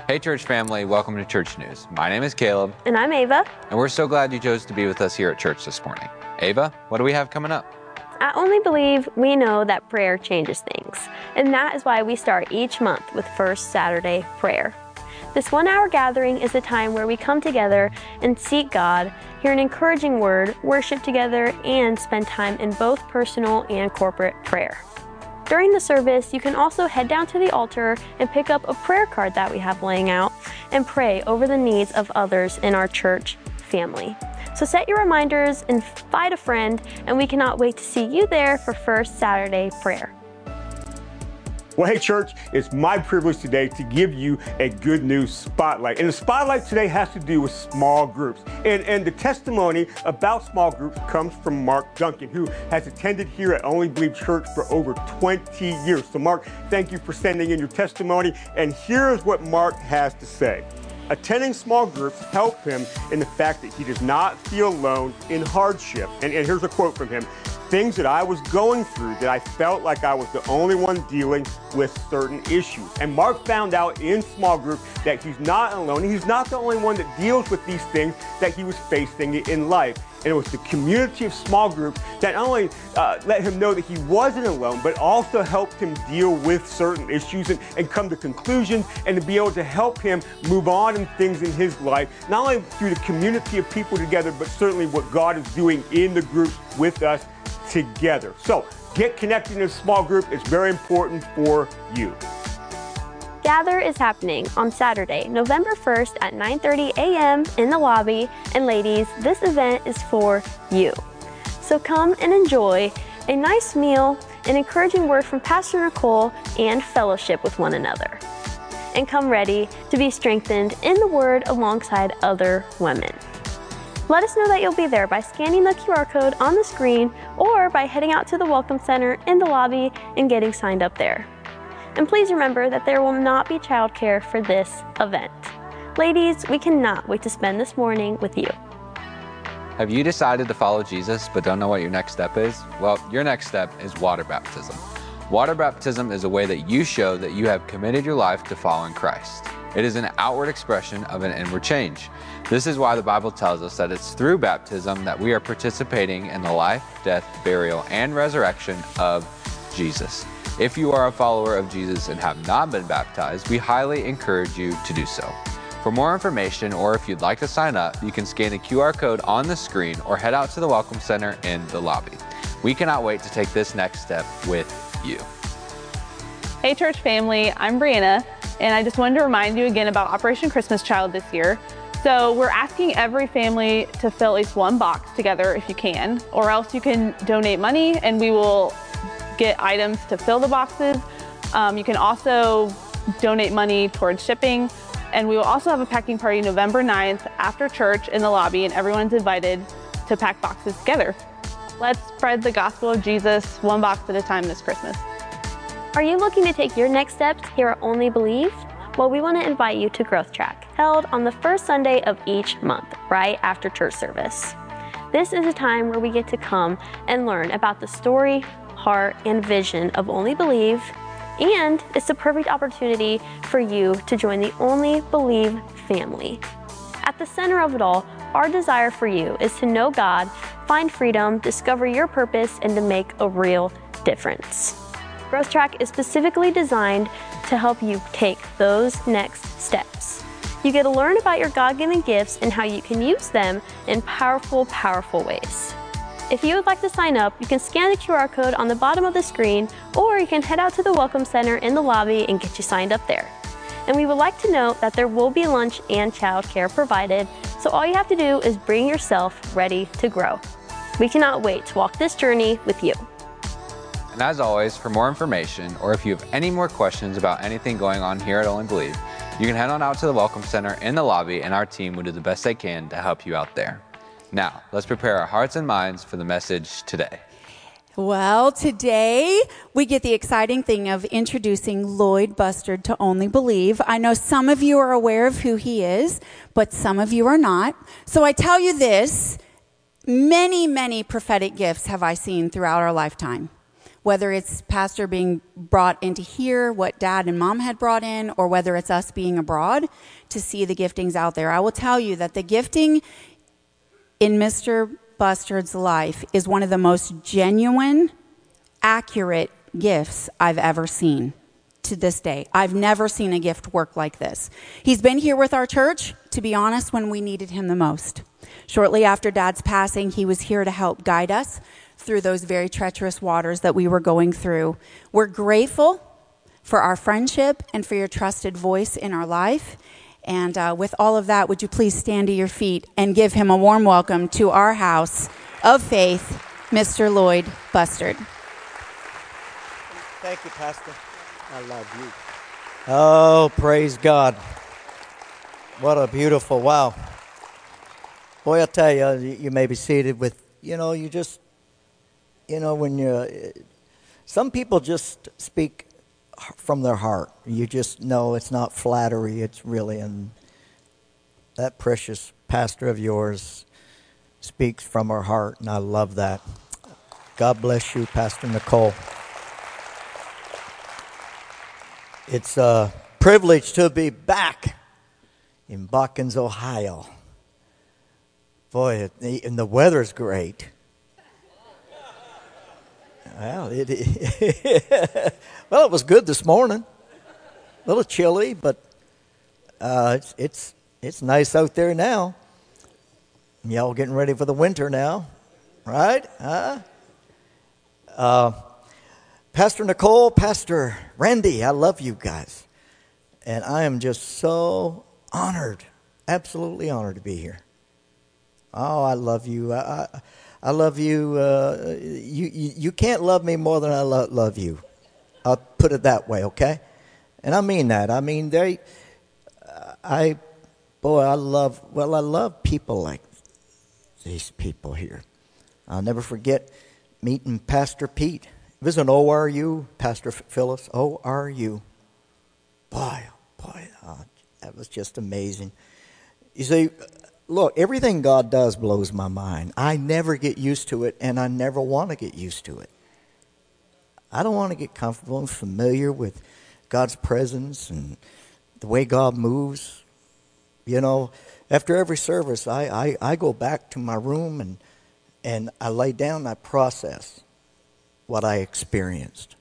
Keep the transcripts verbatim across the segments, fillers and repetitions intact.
Hey church family, welcome to Church News. My name is Caleb. And I'm Ava. And we're so glad you chose to be with us here at church this morning. Ava, what do we have coming up? At Only Believe, we know that prayer changes things. And that is why we start each month with First Saturday Prayer. This one-hour gathering is a time where we come together and seek God, hear an encouraging word, worship together, and spend time in both personal and corporate prayer. During the service, you can also head down to the altar and pick up a prayer card that we have laying out and pray over the needs of others in our church family. So set your reminders, invite a friend, and we cannot wait to see you there for First Saturday Prayer. Well, hey, church, it's my privilege today to give you a good news spotlight. And the spotlight today has to do with small groups. And, and the testimony about small groups comes from Mark Duncan, who has attended here at Only Believe Church for over twenty years. So, Mark, thank you for sending in your testimony. And here's what Mark has to say. Attending small groups helped him in the fact that he does not feel alone in hardship. And, and here's a quote from him. Things that I was going through that I felt like I was the only one dealing with certain issues. And Mark found out in small group that he's not alone. He's not the only one that deals with these things that he was facing in life. And it was the community of small groups that not only uh, let him know that he wasn't alone, but also helped him deal with certain issues and, and come to conclusions and to be able to help him move on in things in his life, not only through the community of people together, but certainly what God is doing in the group with us together. So get connected in a small group. It's very important for you. Gather is happening on Saturday, November first at nine thirty a.m. in the lobby. And ladies, this event is for you. So come and enjoy a nice meal, an encouraging word from Pastor Nicole, and fellowship with one another. And come ready to be strengthened in the Word alongside other women. Let us know that you'll be there by scanning the Q R code on the screen or by heading out to the Welcome Center in the lobby and getting signed up there. And please remember that there will not be childcare for this event. Ladies, we cannot wait to spend this morning with you. Have you decided to follow Jesus but don't know what your next step is? Well, your next step is water baptism. Water baptism is a way that you show that you have committed your life to following Christ. It is an outward expression of an inward change. This is why the Bible tells us that it's through baptism that we are participating in the life, death, burial, and resurrection of Jesus. If you are a follower of Jesus and have not been baptized, we highly encourage you to do so. For more information, or if you'd like to sign up, you can scan the Q R code on the screen or head out to the Welcome Center in the lobby. We cannot wait to take this next step with you. Hey church family, I'm Brianna, and I just wanted to remind you again about Operation Christmas Child this year. So we're asking every family to fill at least one box together if you can, or else you can donate money and we will get items to fill the boxes. Um, you can also donate money towards shipping, and we will also have a packing party November ninth after church in the lobby, and everyone's invited to pack boxes together. Let's spread the gospel of Jesus one box at a time this Christmas. Are you looking to take your next steps here at Only Believe? Well, we want to invite you to Growth Track, held on the first Sunday of each month, right after church service. This is a time where we get to come and learn about the story, heart, and vision of Only Believe, and it's the perfect opportunity for you to join the Only Believe family. At the center of it all, our desire for you is to know God, find freedom, discover your purpose, and to make a real difference. Growth Track is specifically designed to help you take those next steps. You get to learn about your God-given gifts and how you can use them in powerful, powerful ways. If you would like to sign up, you can scan the Q R code on the bottom of the screen, or you can head out to the Welcome Center in the lobby and get you signed up there. And we would like to note that there will be lunch and childcare provided, so all you have to do is bring yourself ready to grow. We cannot wait to walk this journey with you. And as always, for more information, or if you have any more questions about anything going on here at Only Believe, you can head on out to the Welcome Center in the lobby, and our team will do the best they can to help you out there. Now, let's prepare our hearts and minds for the message today. Well, today we get the exciting thing of introducing Lloyd Bustard to Only Believe. I know some of you are aware of who he is, but some of you are not. So I tell you this, many, many prophetic gifts have I seen throughout our lifetime. whether it's Pastor being brought into here, what Dad and Mom had brought in, or whether it's us being abroad to see the giftings out there. I will tell you that the gifting in Mister Bustard's life is one of the most genuine, accurate gifts I've ever seen to this day. I've never seen a gift work like this. He's been here with our church, to be honest, when we needed him the most. Shortly after Dad's passing, he was here to help guide us through those very treacherous waters that we were going through. We're grateful for our friendship and for your trusted voice in our life. And uh, with all of that, would you please stand to your feet and give him a warm welcome to our house of faith, Mister Lloyd Bustard. Thank you, Pastor. I love you. Oh, praise God. What a beautiful, wow. Boy, I tell you, you may be seated with, you know, you just, you know, when you, some people just speak from their heart. You just know it's not flattery, it's really, and that precious pastor of yours speaks from her heart, and I love that. God bless you, Pastor Nicole. It's a privilege to be back in Botkins, Ohio. Boy, and the weather's great. Well, it, well, it was good this morning. A little chilly, but uh, it's it's it's nice out there now. Y'all getting ready for the winter now, right? Huh? Uh, Pastor Nicole, Pastor Randy, I love you guys, and I am just so honored, absolutely honored to be here. Oh, I love you. I, I, I love you. Uh, you, you. You can't love me more than I lo- love you. I'll put it that way, okay? And I mean that. I mean, they, I, boy, I love, well, I love people like these people here. I'll never forget meeting Pastor Pete. It was an O R U, Pastor Phyllis, O R U. Boy, boy, oh, that was just amazing. You see, look, everything God does blows my mind. I never get used to it, and I never want to get used to it. I don't want to get comfortable and familiar with God's presence and the way God moves. You know, after every service, I, I, I go back to my room, and, and I lay down and I process what I experienced.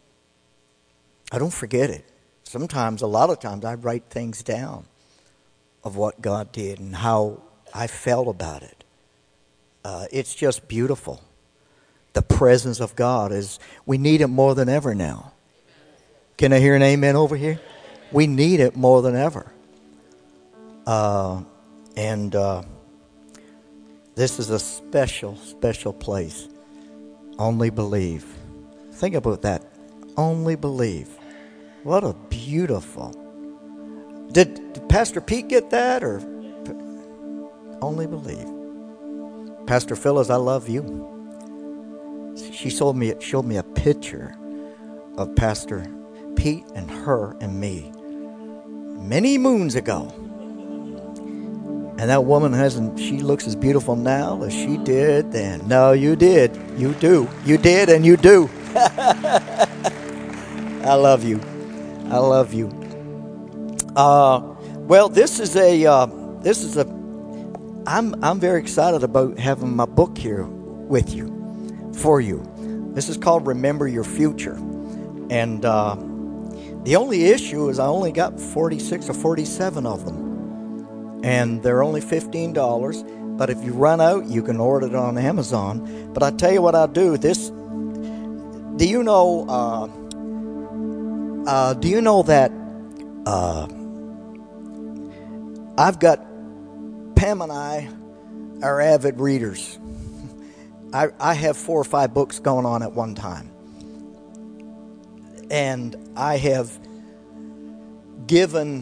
I don't forget it. Sometimes, a lot of times, I write things down of what God did and how I felt about it. Uh, it's just beautiful. The presence of God is, we need it more than ever now. Can I hear an amen over here? We need it more than ever. Uh, and uh, this is a special, special place. Only believe. Think about that. Only believe. What a beautiful. Did, did Pastor Pete get that, or only believe? Pastor Phyllis, I love you. She showed me showed me a picture of Pastor Pete and her and me many moons ago. And that woman hasn't, she looks as beautiful now as she did then. No, you did. You do. You did and you do. I love you. I love you. Uh, well, this is a, uh, this is a, I'm, I'm very excited about having my book here with you, for you. This is called Remember Your Future. And uh, the only issue is I only got forty-six or forty-seven of them. And they're only fifteen dollars. But if you run out, you can order it on Amazon. But I tell you what I'll do. This, do you know, uh, uh, do you know that uh, I've got, Pam and I are avid readers. I, I have four or five books going on at one time. And I have given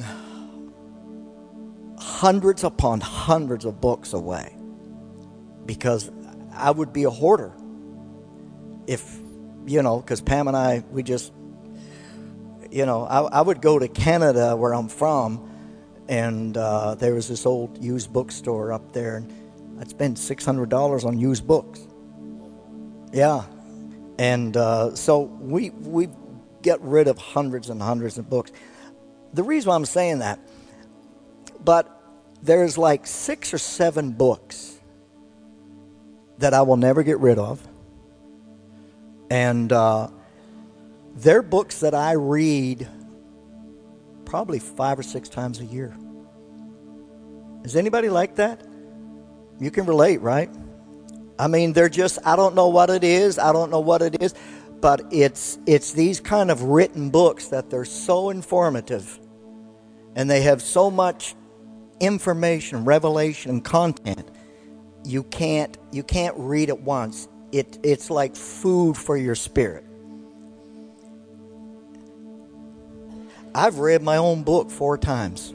hundreds upon hundreds of books away because I would be a hoarder if, you know, because Pam and I, we just, you know, I, I would go to Canada where I'm from, and uh, there was this old used bookstore up there, and I'd spend six hundred dollars on used books. Yeah. And uh, so we we get rid of hundreds and hundreds of books. The reason why I'm saying that, but there's like six or seven books that I will never get rid of. And uh, they're books that I read probably five or six times a year. Is anybody like that? You can relate, right? I mean, they're just, I don't know what it is. I don't know what it is. But it's it's these kind of written books that they're so informative. And they have so much information, revelation, and content. You can't you can't read it once. It it's like food for your spirit. I've read my own book four times.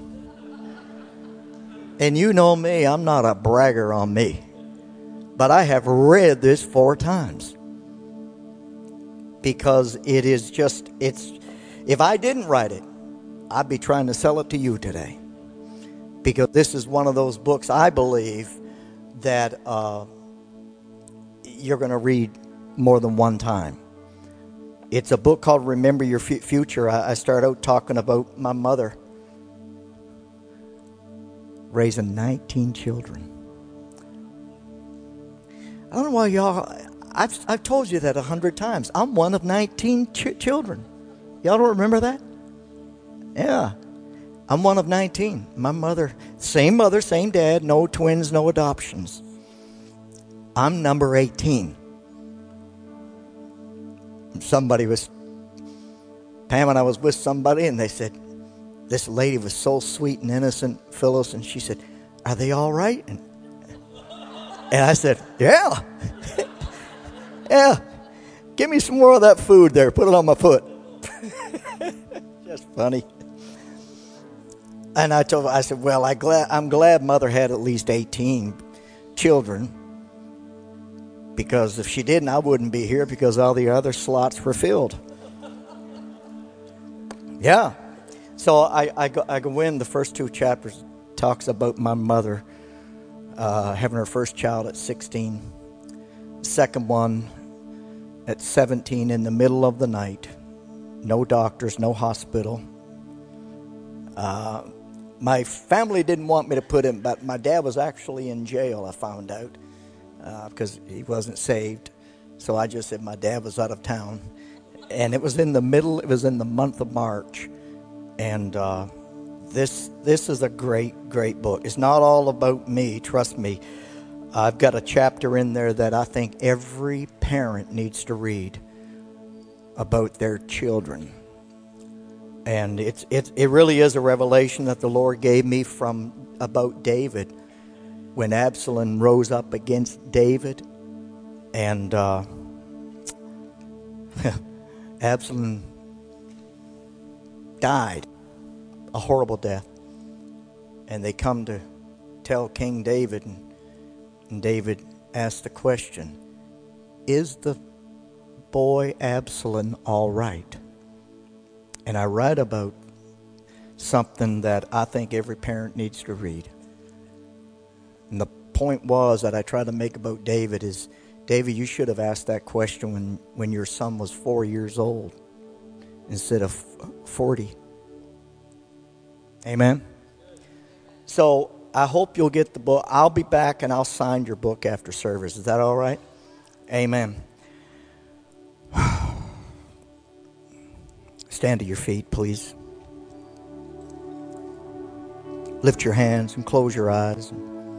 And you know me, I'm not a bragger on me. But I have read this four times. Because it is just, it's, if I didn't write it, I'd be trying to sell it to you today. Because this is one of those books I believe that uh, you're going to read more than one time. It's a book called Remember Your F- Future. I, I start out talking about my mother raising nineteen children. I don't know why y'all, I've, I've told you that a hundred times. I'm one of nineteen ch- children. Y'all don't remember that? Yeah. I'm one of nineteen. My mother, same mother, same dad, no twins, no adoptions. I'm number eighteen. Somebody was, Pam and I was with somebody, and they said, this lady was so sweet and innocent, Phyllis, and she said, are they all right? And, and I said, yeah. Yeah. Give me some more of that food there. Put it on my foot. Just funny. And I told her, I said, well, I glad, I'm glad Mother had at least eighteen children. Because if she didn't, I wouldn't be here because all the other slots were filled. Yeah. So I, I, go, I go in, the first two chapters talks about my mother uh, having her first child at sixteen. Second one at seventeen in the middle of the night. No doctors, no hospital. Uh, my family didn't want me to put him, but my dad was actually in jail, I found out, uh, because he wasn't saved. So I just said my dad was out of town. And it was in the middle, it was in the month of March. And uh, this this is a great, great book. It's not all about me, trust me. I've got a chapter in there that I think every parent needs to read about their children. And it's it it really is a revelation that the Lord gave me from about David when Absalom rose up against David, and uh, Absalom died a horrible death, and they come to tell King David, and, and David asked the question, "Is the boy Absalom all right?" And I write about something that I think every parent needs to read. And the point was that I tried to make about David is, David, you should have asked that question when, when your son was four years old instead of forty. Amen? So I hope you'll get the book. I'll be back and I'll sign your book after service. Is that all right? Amen. Stand to your feet, please. Lift your hands and close your eyes.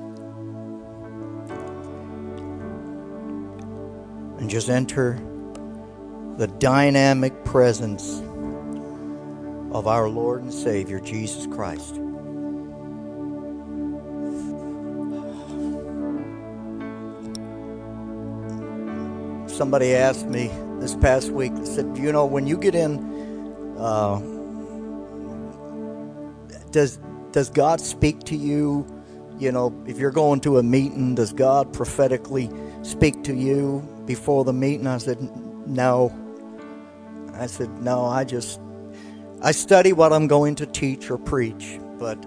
And just enter the dynamic presence of our Lord and Savior, Jesus Christ. Somebody asked me this past week, they said, you know, when you get in, uh, does does God speak to you? You know, if you're going to a meeting, does God prophetically speak to you before the meeting? I said, no. I said, no, I just, I study what I'm going to teach or preach, but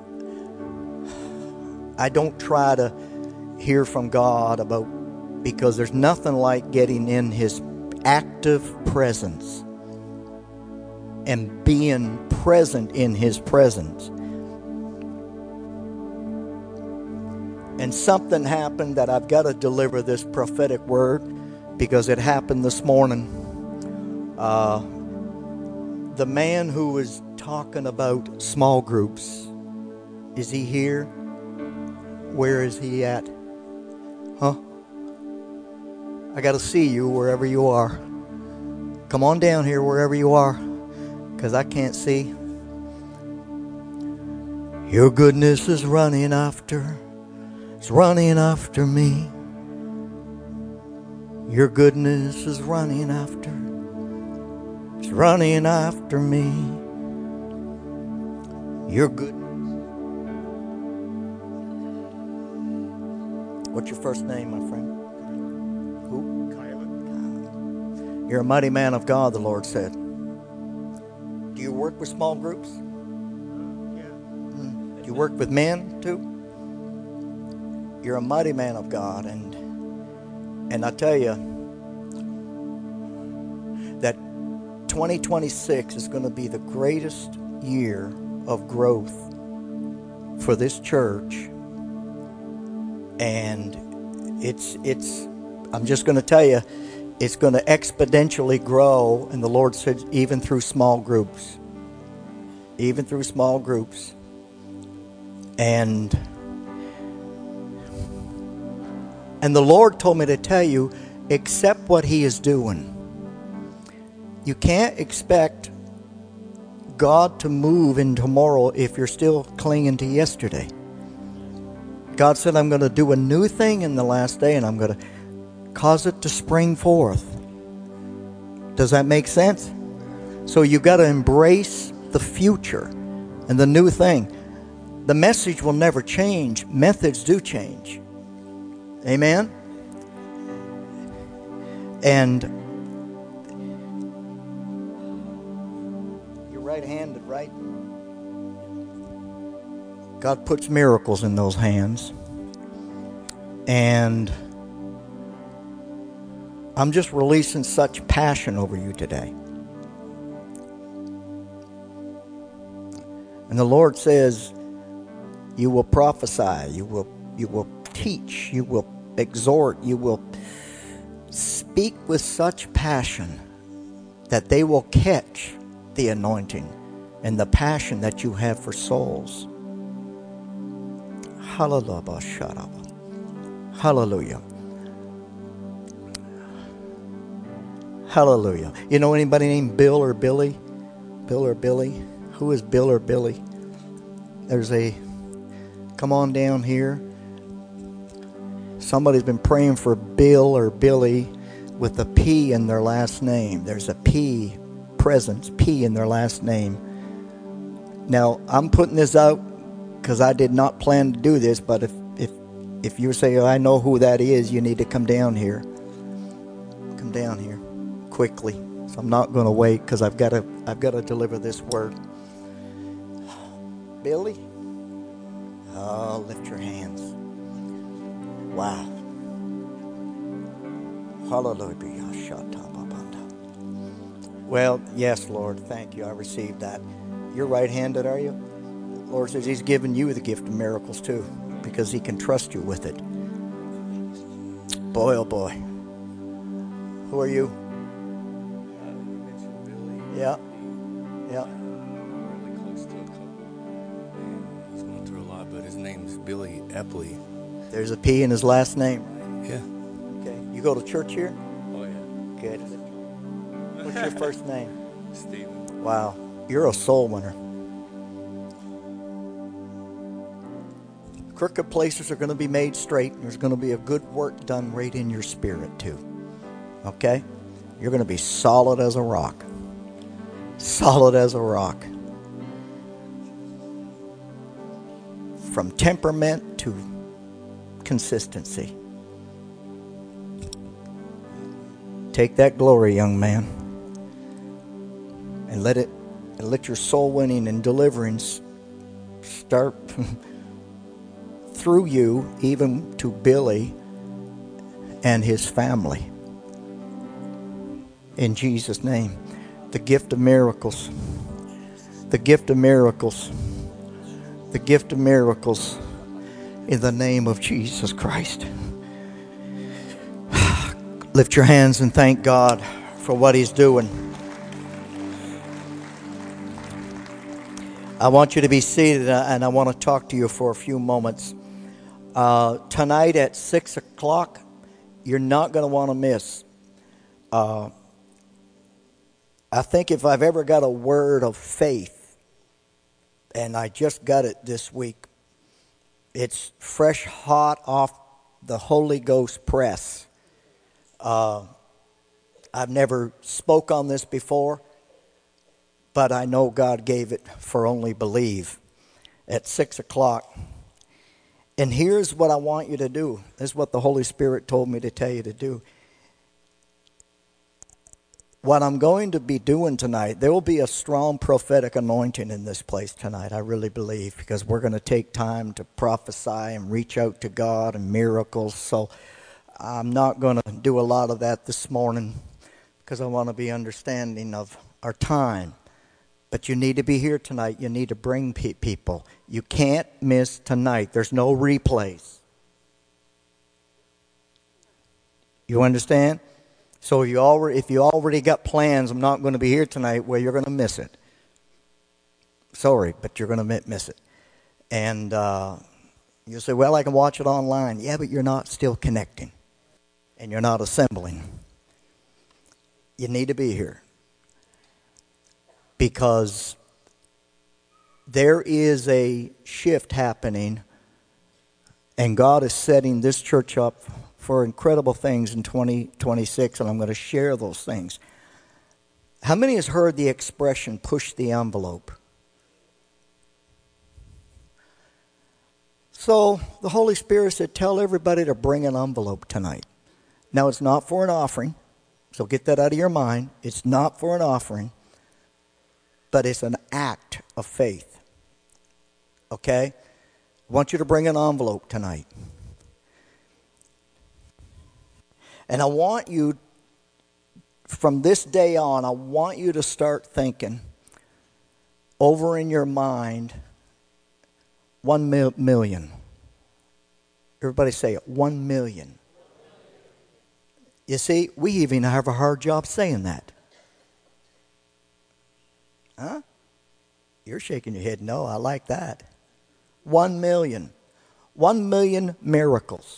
I don't try to hear from God about, because there's nothing like getting in his active presence and being present in His presence. And something happened that I've got to deliver this prophetic word because it happened this morning. Uh, the man who was talking about small groups, is he here? Where is he at? Huh? I got to see you wherever you are. Come on down here wherever you are, because I can't see. Your goodness is running after, it's running after me. Your goodness is running after, it's running after me. Your goodness. What's your first name, my friend? Who? Kylan. You're a mighty man of God, the Lord said. Do you work with small groups? Uh, yeah. Mm. Do you work with men too? You're a mighty man of God, and and I tell you that twenty twenty-six is going to be the greatest year of growth for this church. And it's, it's, I'm just going to tell you, it's going to exponentially grow. And the Lord said, even through small groups, even through small groups. And, and the Lord told me to tell you, accept what He is doing. You can't expect God to move in tomorrow if you're still clinging to yesterday. God said, I'm going to do a new thing in the last day, and I'm going to cause it to spring forth. Does that make sense? So you've got to embrace the future and the new thing. The message will never change. Methods do change. Amen? And you're right-handed, right? God puts miracles in those hands. And I'm just releasing such passion over you today. And the Lord says, you will prophesy, you will, you will teach, you will exhort, you will speak with such passion that they will catch the anointing and the passion that you have for souls. Hallelujah. Hallelujah. Hallelujah. You know anybody named Bill or Billy? Bill or Billy? Who is Bill or Billy? There's a, come on down here. Somebody's been praying for Bill or Billy with a P in their last name. There's a P, presence, P in their last name. Now, I'm putting this out because I did not plan to do this, but if, if, if you say, oh, I know who that is, you need to come down here. Come down here quickly. So I'm not going to wait because I've got to I've got to deliver this word. Billy? Oh, lift your hands. Wow. Hallelujah. Well, yes, Lord. Thank you. I received that. You're right-handed, are you? Lord says He's given you the gift of miracles too, because He can trust you with it. Boy, oh boy. Who are you? Yeah. Yeah. Really close to a couple. And he's going through a lot, but his name's Billy Epley. There's a P in his last name. Yeah. Okay. You go to church here? Oh, yeah. Good. What's your first name? Stephen. Wow. You're a soul winner. Crooked places are going to be made straight, and there's going to be a good work done right in your spirit too. Okay? You're going to be solid as a rock. Solid as a rock. From temperament to consistency. Take that glory, young man, and let it, and let your soul winning and deliverance start through you, even to Billy and his family. In Jesus' name. The gift of miracles. The gift of miracles. The gift of miracles. In the name of Jesus Christ. Lift your hands and thank God for what He's doing. I want you to be seated, and I want to talk to you for a few moments. Uh, tonight at six o'clock, you're not going to want to miss. Uh, I think if I've ever got a word of faith, and I just got it this week, it's fresh, hot off the Holy Ghost press. Uh, I've never spoke on this before, but I know God gave it for Only Believe at six o'clock. And here's what I want you to do. This is what the Holy Spirit told me to tell you to do. What I'm going to be doing tonight, there will be a strong prophetic anointing in this place tonight, I really believe, because we're going to take time to prophesy and reach out to God and miracles. So I'm not going to do a lot of that this morning because I want to be understanding of our time. But you need to be here tonight. You need to bring pe- people. You can't miss tonight. There's no replays. You understand? So if you already, if you already got plans, I'm not going to be here tonight, well, you're going to miss it. Sorry, but you're going to miss it. And uh, you'll say, well, I can watch it online. Yeah, but you're not still connecting. And you're not assembling. You need to be here. Because there is a shift happening, and God is setting this church up for incredible things in twenty twenty-six, and I'm going to share those things. How many has heard the expression, push the envelope? So the Holy Spirit said, tell everybody to bring an envelope tonight. Now, it's not for an offering, so get that out of your mind. It's not for an offering, but it's an act of faith. Okay? I want you to bring an envelope tonight. And I want you, from this day on, I want you to start thinking over in your mind, one mil- million. Everybody say it, one million. You see, we even have a hard job saying that. Huh? You're shaking your head. No, I like that. One million. One million miracles.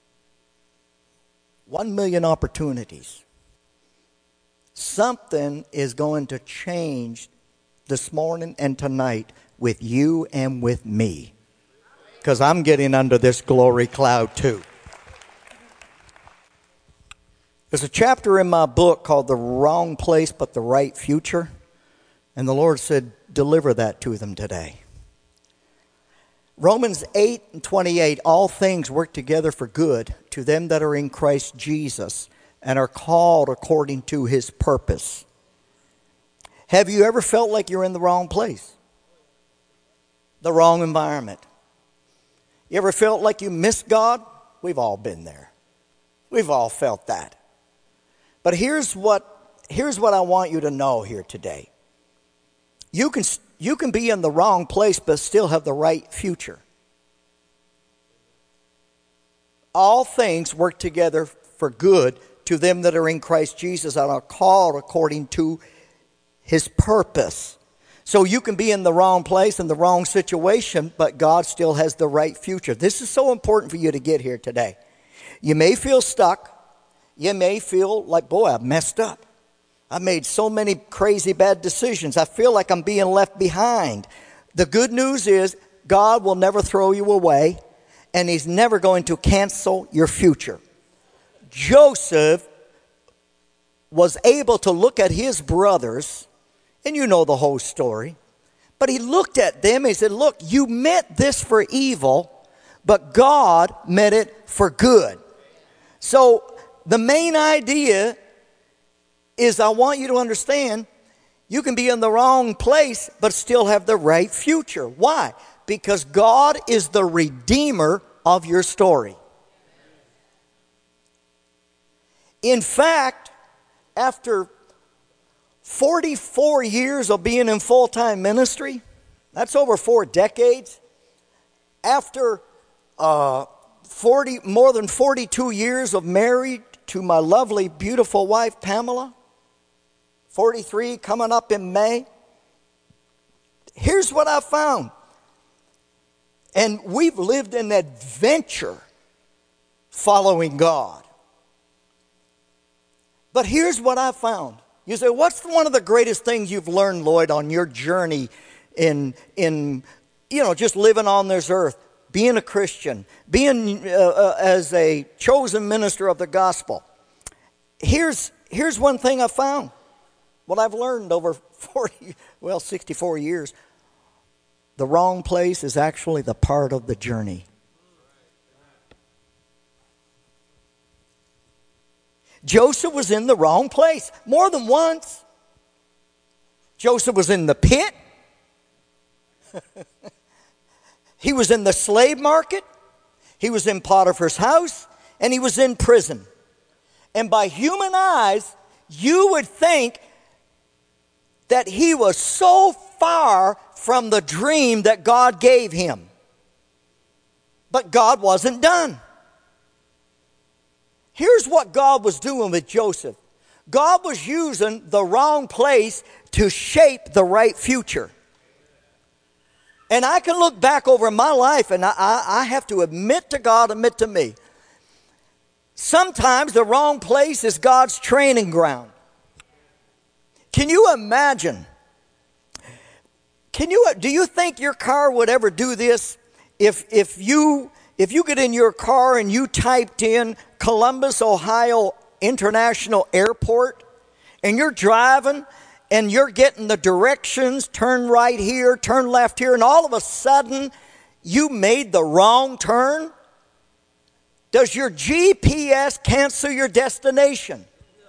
One million opportunities. Something is going to change this morning and tonight with you and with me. Because I'm getting under this glory cloud too. There's a chapter in my book called The Wrong Place But the Right Future. And the Lord said, deliver that to them today. Romans eight and twenty-eight, all things work together for good to them that are in Christ Jesus and are called according to His purpose. Have you ever felt like you're in the wrong place? The wrong environment? You ever felt like you missed God? We've all been there. We've all felt that. But here's what, here's what I want you to know here today. You can, you can be in the wrong place but still have the right future. All things work together for good to them that are in Christ Jesus and are called according to His purpose. So you can be in the wrong place, in the wrong situation, but God still has the right future. This is so important for you to get here today. You may feel stuck. You may feel like, boy, I've messed up. I made so many crazy bad decisions. I feel like I'm being left behind. The good news is God will never throw you away, and He's never going to cancel your future. Joseph was able to look at his brothers, and you know the whole story, but he looked at them and he said, look, you meant this for evil, but God meant it for good. So the main idea is I want you to understand you can be in the wrong place but still have the right future. Why? Because God is the redeemer of your story. In fact, after forty-four years of being in full-time ministry. That's over four decades. After uh, forty, more than forty-two years of married to my lovely, beautiful wife, Pamela, forty-three coming up in May. Here's what I found. And we've lived an adventure following God. But here's what I found. You say, what's one of the greatest things you've learned, Lloyd, on your journey in, in you know, just living on this earth, being a Christian, being uh, uh, as a chosen minister of the gospel? Here's, here's one thing I found. What I've learned over forty, well, sixty-four years. The wrong place is actually the part of the journey. Joseph was in the wrong place more than once. Joseph was in the pit. He was in the slave market. He was in Potiphar's house. And he was in prison. And by human eyes, you would think that he was so far from the dream that God gave him. But God wasn't done. Here's what God was doing with Joseph. God was using the wrong place to shape the right future. And I can look back over my life, and I, I, I have to admit to God, admit to me, sometimes the wrong place is God's training ground. Can you imagine? Can you, do you think your car would ever do this if, if you... If you get in your car and you typed in Columbus, Ohio International Airport, and you're driving and you're getting the directions, turn right here, turn left here, and all of a sudden you made the wrong turn, does your G P S cancel your destination?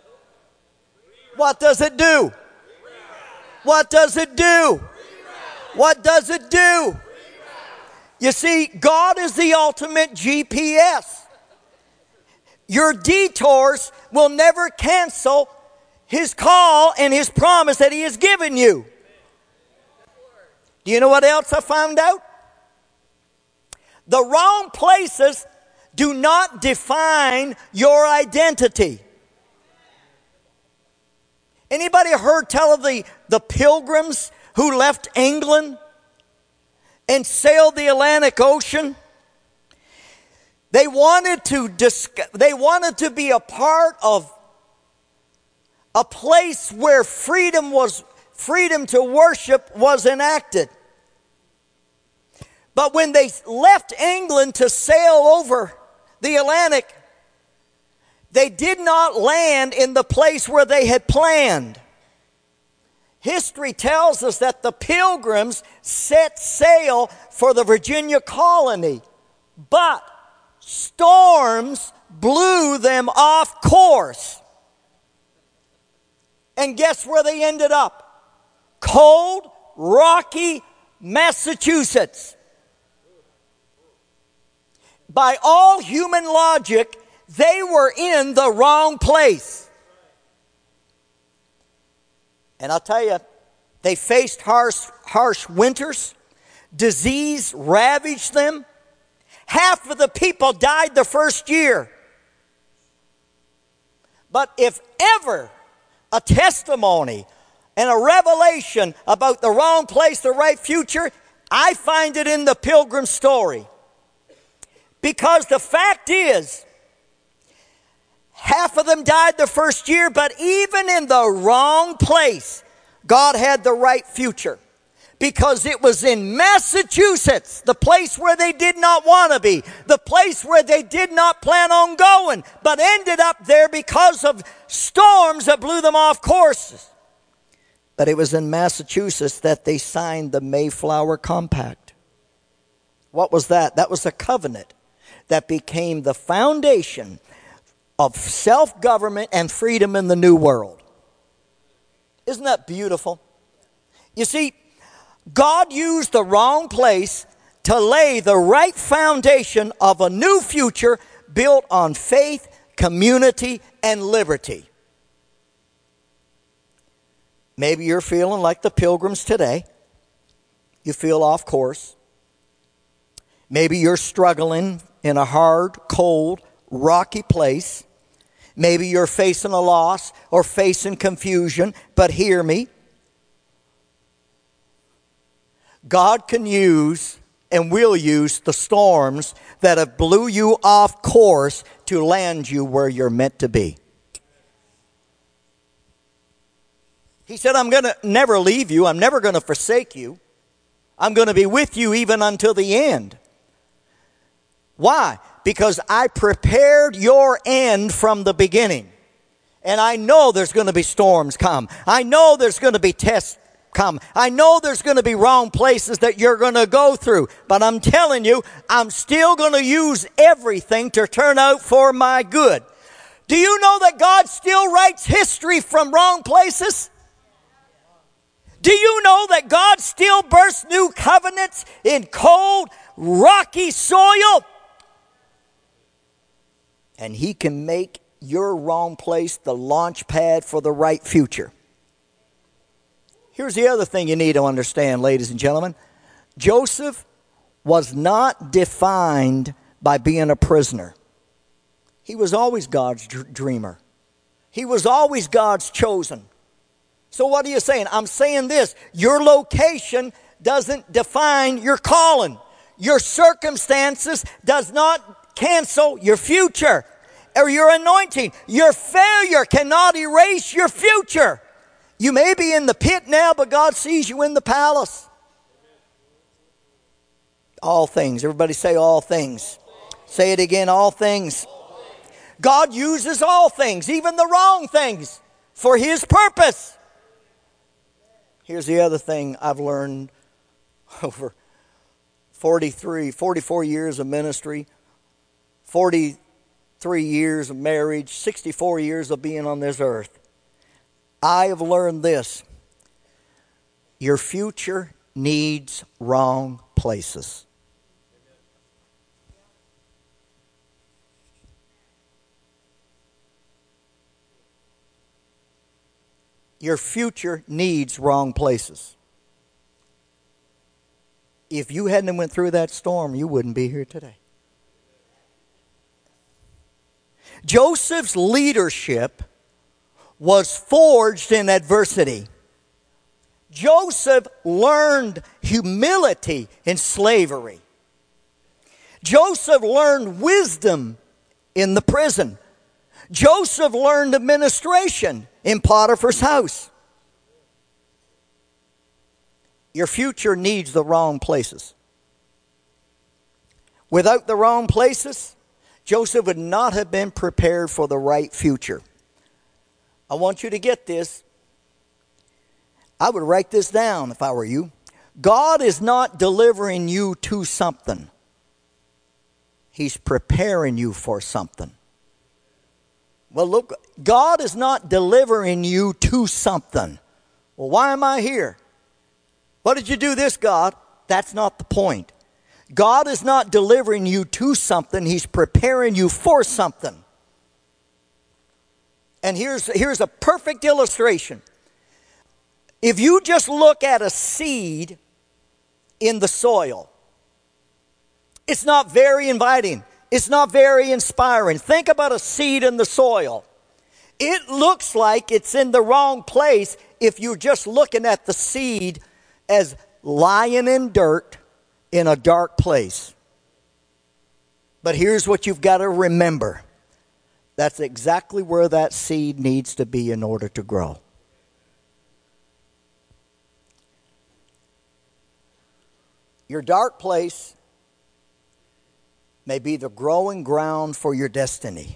What does it do? What does it do? What does it do? You see, God is the ultimate G P S. Your detours will never cancel His call and His promise that He has given you. Do you know what else I found out? The wrong places do not define your identity. Anybody heard tell of the, the pilgrims who left England and sailed the Atlantic Ocean? They wanted to discuss, they wanted to be a part of a place where freedom was freedom to worship was enacted. But when they left England to sail over the Atlantic, they did not land in the place where they had planned. History tells us that the Pilgrims set sail for the Virginia colony, but storms blew them off course. And guess where they ended up? Cold, rocky Massachusetts. By all human logic, they were in the wrong place. And I'll tell you, they faced harsh, harsh winters. Disease ravaged them. Half of the people died the first year. But if ever a testimony and a revelation about the wrong place, the right future, I find it in the Pilgrim story. Because the fact is, half of them died the first year, but even in the wrong place, God had the right future. Because it was in Massachusetts, the place where they did not want to be, the place where they did not plan on going, but ended up there because of storms that blew them off course. But it was in Massachusetts that they signed the Mayflower Compact. What was that? That was a covenant that became the foundation of self-government and freedom in the New World. Isn't that beautiful? You see, God used the wrong place to lay the right foundation of a new future built on faith, community, and liberty. Maybe you're feeling like the pilgrims today. You feel off course. Maybe you're struggling in a hard, cold, rocky place. Maybe you're facing a loss or facing confusion, but hear me. God can use and will use the storms that have blew you off course to land you where you're meant to be. He said, I'm going to never leave you. I'm never going to forsake you. I'm going to be with you even until the end. Why? Because I prepared your end from the beginning. And I know there's going to be storms come. I know there's going to be tests come. I know there's going to be wrong places that you're going to go through. But I'm telling you, I'm still going to use everything to turn out for my good. Do you know that God still writes history from wrong places? Do you know that God still bursts new covenants in cold, rocky soil? And He can make your wrong place the launch pad for the right future. Here's the other thing you need to understand, ladies and gentlemen. Joseph was not defined by being a prisoner. He was always God's dr- dreamer. He was always God's chosen. So what are you saying? I'm saying this. Your location doesn't define your calling. Your circumstances does not cancel your future or your anointing. Your failure cannot erase your future. You may be in the pit now, but God sees you in the palace. All things. Everybody say all things. Say it again, all things. God uses all things, even the wrong things, for His purpose. Here's the other thing I've learned over forty-three, forty-four years of ministry, forty-three years of marriage, sixty-four years of being on this earth. I have learned this. Your future needs wrong places. Your future needs wrong places. If you hadn't went through that storm, you wouldn't be here today. Joseph's leadership was forged in adversity. Joseph learned humility in slavery. Joseph learned wisdom in the prison. Joseph learned administration in Potiphar's house. Your future needs the wrong places. Without the wrong places, Joseph would not have been prepared for the right future. I want you to get this. I would write this down if I were you. God is not delivering you to something. He's preparing you for something. Well, look, God is not delivering you to something. Well, why am I here? What did you do this, God? That's not the point. God is not delivering you to something. He's preparing you for something. And here's, here's a perfect illustration. If you just look at a seed in the soil, it's not very inviting. It's not very inspiring. Think about a seed in the soil. It looks like it's in the wrong place if you're just looking at the seed as lying in dirt in a dark place. But here's what you've got to remember. That's exactly where that seed needs to be in order to grow. Your dark place may be the growing ground for your destiny.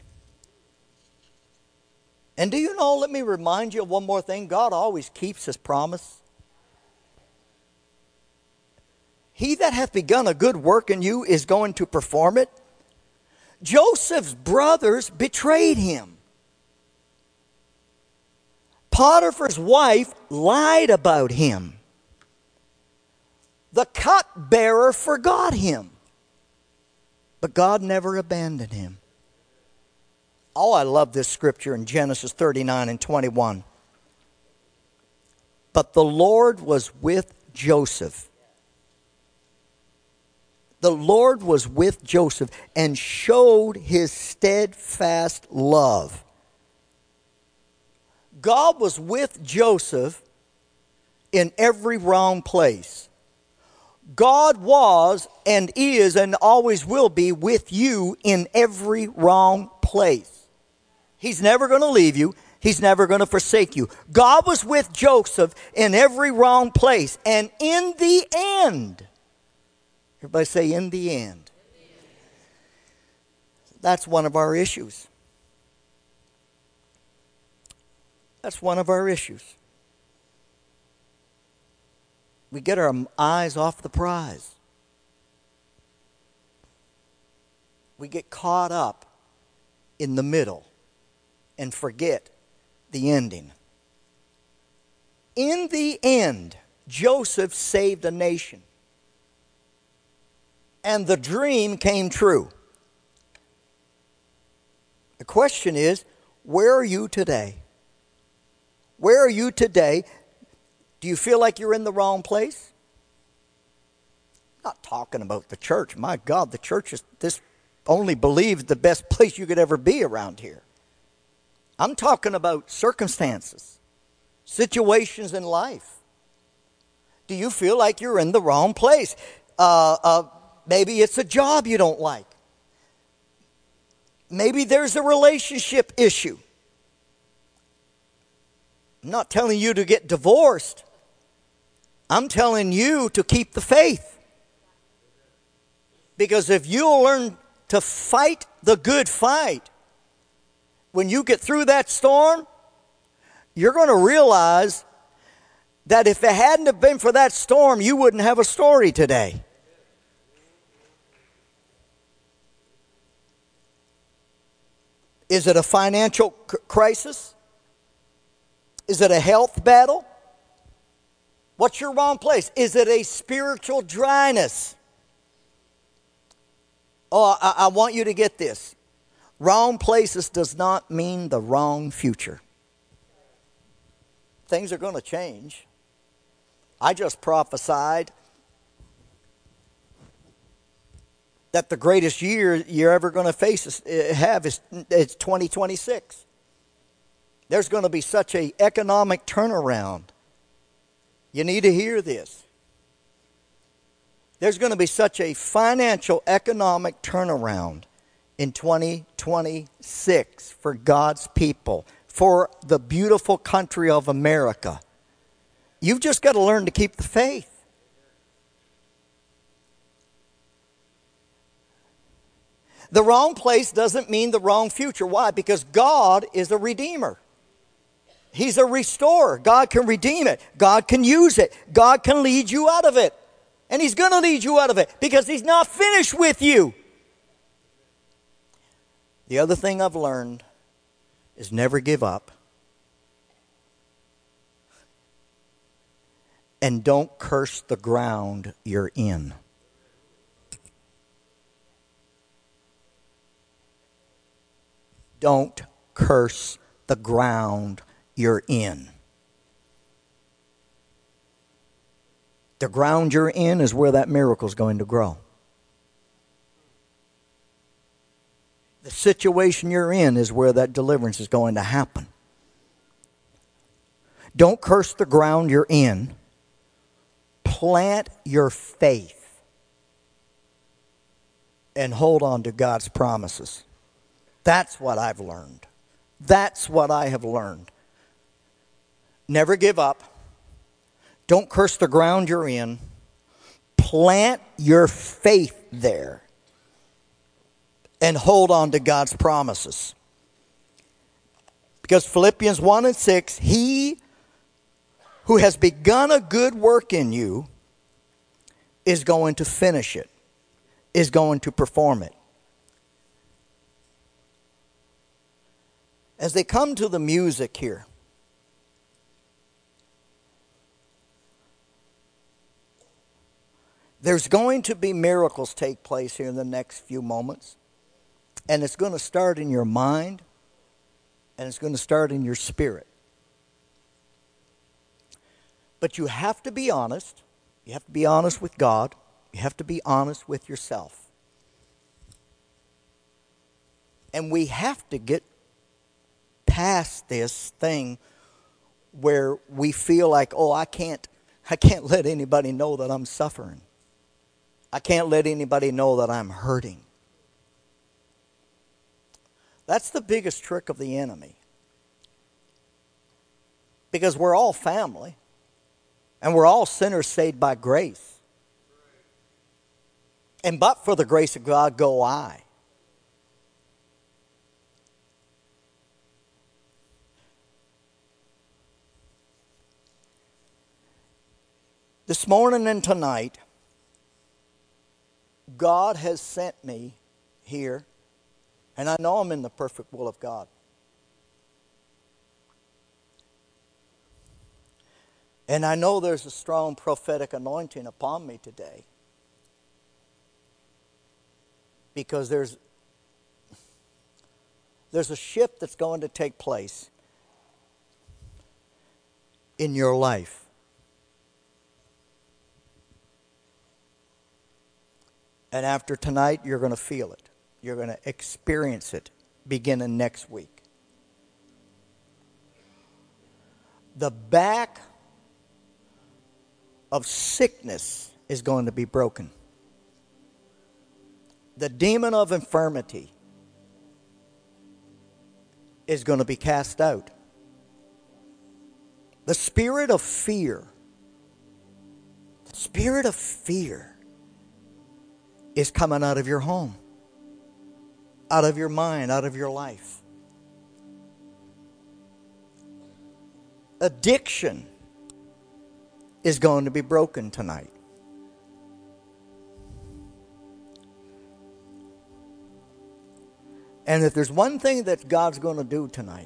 And do you know, let me remind you of one more thing. God always keeps His promise. He that hath begun a good work in you is going to perform it. Joseph's brothers betrayed him. Potiphar's wife lied about him. The cupbearer forgot him. But God never abandoned him. Oh, I love this scripture in Genesis thirty-nine and twenty-one. But the Lord was with Joseph. The Lord was with Joseph and showed his steadfast love. God was with Joseph in every wrong place. God was and is and always will be with you in every wrong place. He's never going to leave you. He's never going to forsake you. God was with Joseph in every wrong place. And in the end, everybody say, in the end. That's one of our issues. That's one of our issues. We get our eyes off the prize. We get caught up in the middle and forget the ending. In the end, Joseph saved a nation. And the dream came true. The question is, where are you today? Where are you today? Do you feel like you're in the wrong place? I'm not talking about the church. My God, the church is this only believes the best place you could ever be around here. I'm talking about circumstances, situations in life. Do you feel like you're in the wrong place? Uh, uh, maybe it's a job you don't like. Maybe there's a relationship issue. I'm not telling you to get divorced. I'm telling you to keep the faith. Because if you'll learn to fight the good fight, when you get through that storm, you're going to realize that if it hadn't have been for that storm, you wouldn't have a story today. Is it a financial c- crisis? Is it a health battle? What's your wrong place? Is it a spiritual dryness? Oh, I, I want you to get this. Wrong places does not mean the wrong future. Things are going to change. I just prophesied that the greatest year you're ever going to face is, have is it's twenty twenty-six. There's going to be such an economic turnaround. You need to hear this. There's going to be such a financial economic turnaround in twenty twenty-six for God's people, for the beautiful country of America. You've just got to learn to keep the faith. The wrong place doesn't mean the wrong future. Why? Because God is a redeemer. He's a restorer. God can redeem it. God can use it. God can lead you out of it. And He's going to lead you out of it because He's not finished with you. The other thing I've learned is never give up. And don't curse the ground you're in. Don't curse the ground you're in. The ground you're in is where that miracle is going to grow. The situation you're in is where that deliverance is going to happen. Don't curse the ground you're in. Plant your faith and hold on to God's promises. That's what I've learned. That's what I have learned. Never give up. Don't curse the ground you're in. Plant your faith there and hold on to God's promises. Because Philippians one and six, He who has begun a good work in you is going to finish it, is going to perform it. As they come to the music here, there's going to be miracles take place here in the next few moments. And it's going to start in your mind, and it's going to start in your spirit. But you have to be honest. You have to be honest with God. You have to be honest with yourself. And we have to get past this thing where we feel like, oh, I can't, I can't let anybody know that I'm suffering. I can't let anybody know that I'm hurting. That's the biggest trick of the enemy. Because we're all family. And we're all sinners saved by grace. And but for the grace of God go I. This morning and tonight, God has sent me here, and I know I'm in the perfect will of God. And I know there's a strong prophetic anointing upon me today. Because there's, there's a shift that's going to take place in your life. And after tonight, you're going to feel it. You're going to experience it beginning next week. The back of sickness is going to be broken. The demon of infirmity is going to be cast out. The spirit of fear, the spirit of fear is coming out of your home, out of your mind, out of your life. Addiction is going to be broken tonight. And if there's one thing that God's going to do tonight,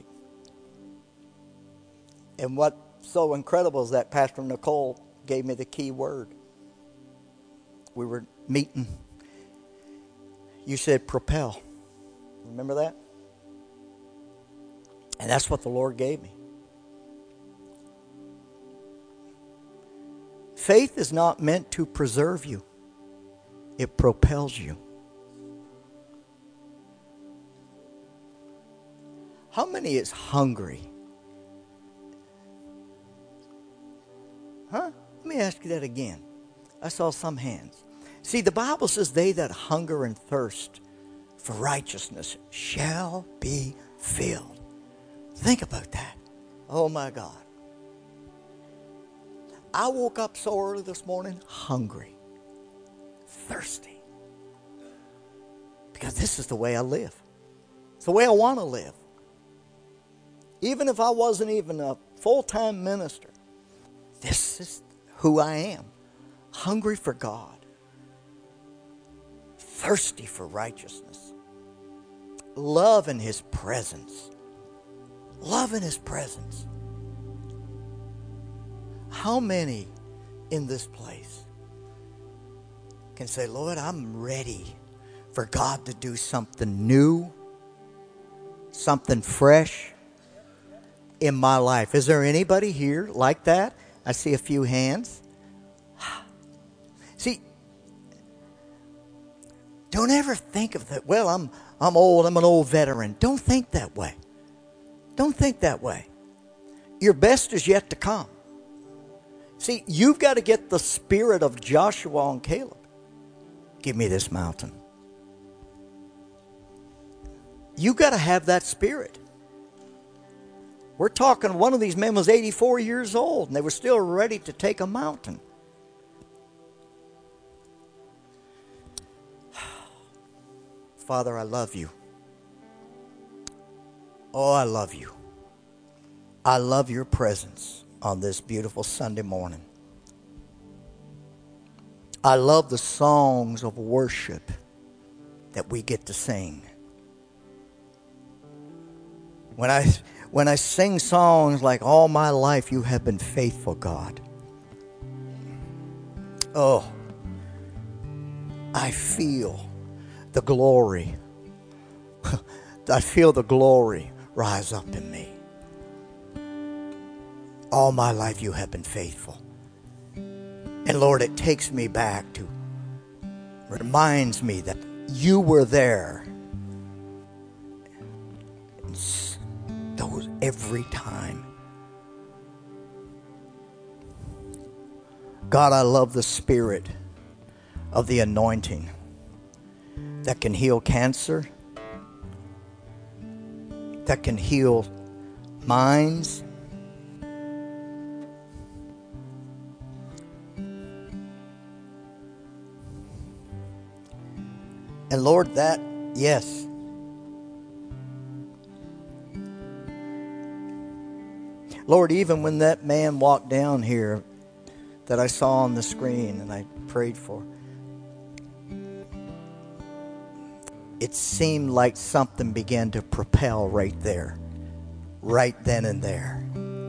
and what's so incredible is that Pastor Nicole gave me the key word. We were meeting. You said propel. Remember that? And that's what the Lord gave me. Faith is not meant to preserve you. It propels you. How many is hungry? Huh? Let me ask you that again. I saw some hands. See, the Bible says, they that hunger and thirst for righteousness shall be filled. Think about that. Oh, my God. I woke up so early this morning, hungry, thirsty. Because this is the way I live. It's the way I want to live. Even if I wasn't even a full-time minister, this is who I am. Hungry for God. Thirsty for righteousness. Love in His presence. Love in His presence. How many in this place can say, Lord, I'm ready for God to do something new, something fresh in my life? Is there anybody here like that? I see a few hands. See, don't ever think of that. Well, I'm I'm old. I'm an old veteran. Don't think that way. Don't think that way. Your best is yet to come. See, you've got to get the spirit of Joshua and Caleb. Give me this mountain. You've got to have that spirit. We're talking, one of these men was eighty-four years old, and they were still ready to take a mountain. Father, I love you. Oh, I love you. I love your presence on this beautiful Sunday morning. I love the songs of worship that we get to sing. When I when I sing songs like All My Life You Have Been Faithful, God. Oh, I feel the glory. I feel the glory rise up in me. All my life you have been faithful. And Lord, it takes me back to, reminds me that you were there. Those every time. God, I love the spirit of the anointing that can heal cancer, that can heal minds, and Lord, that, yes, Lord, even when that man walked down here that I saw on the screen and I prayed for, it seemed like something began to propel right there, right then and there.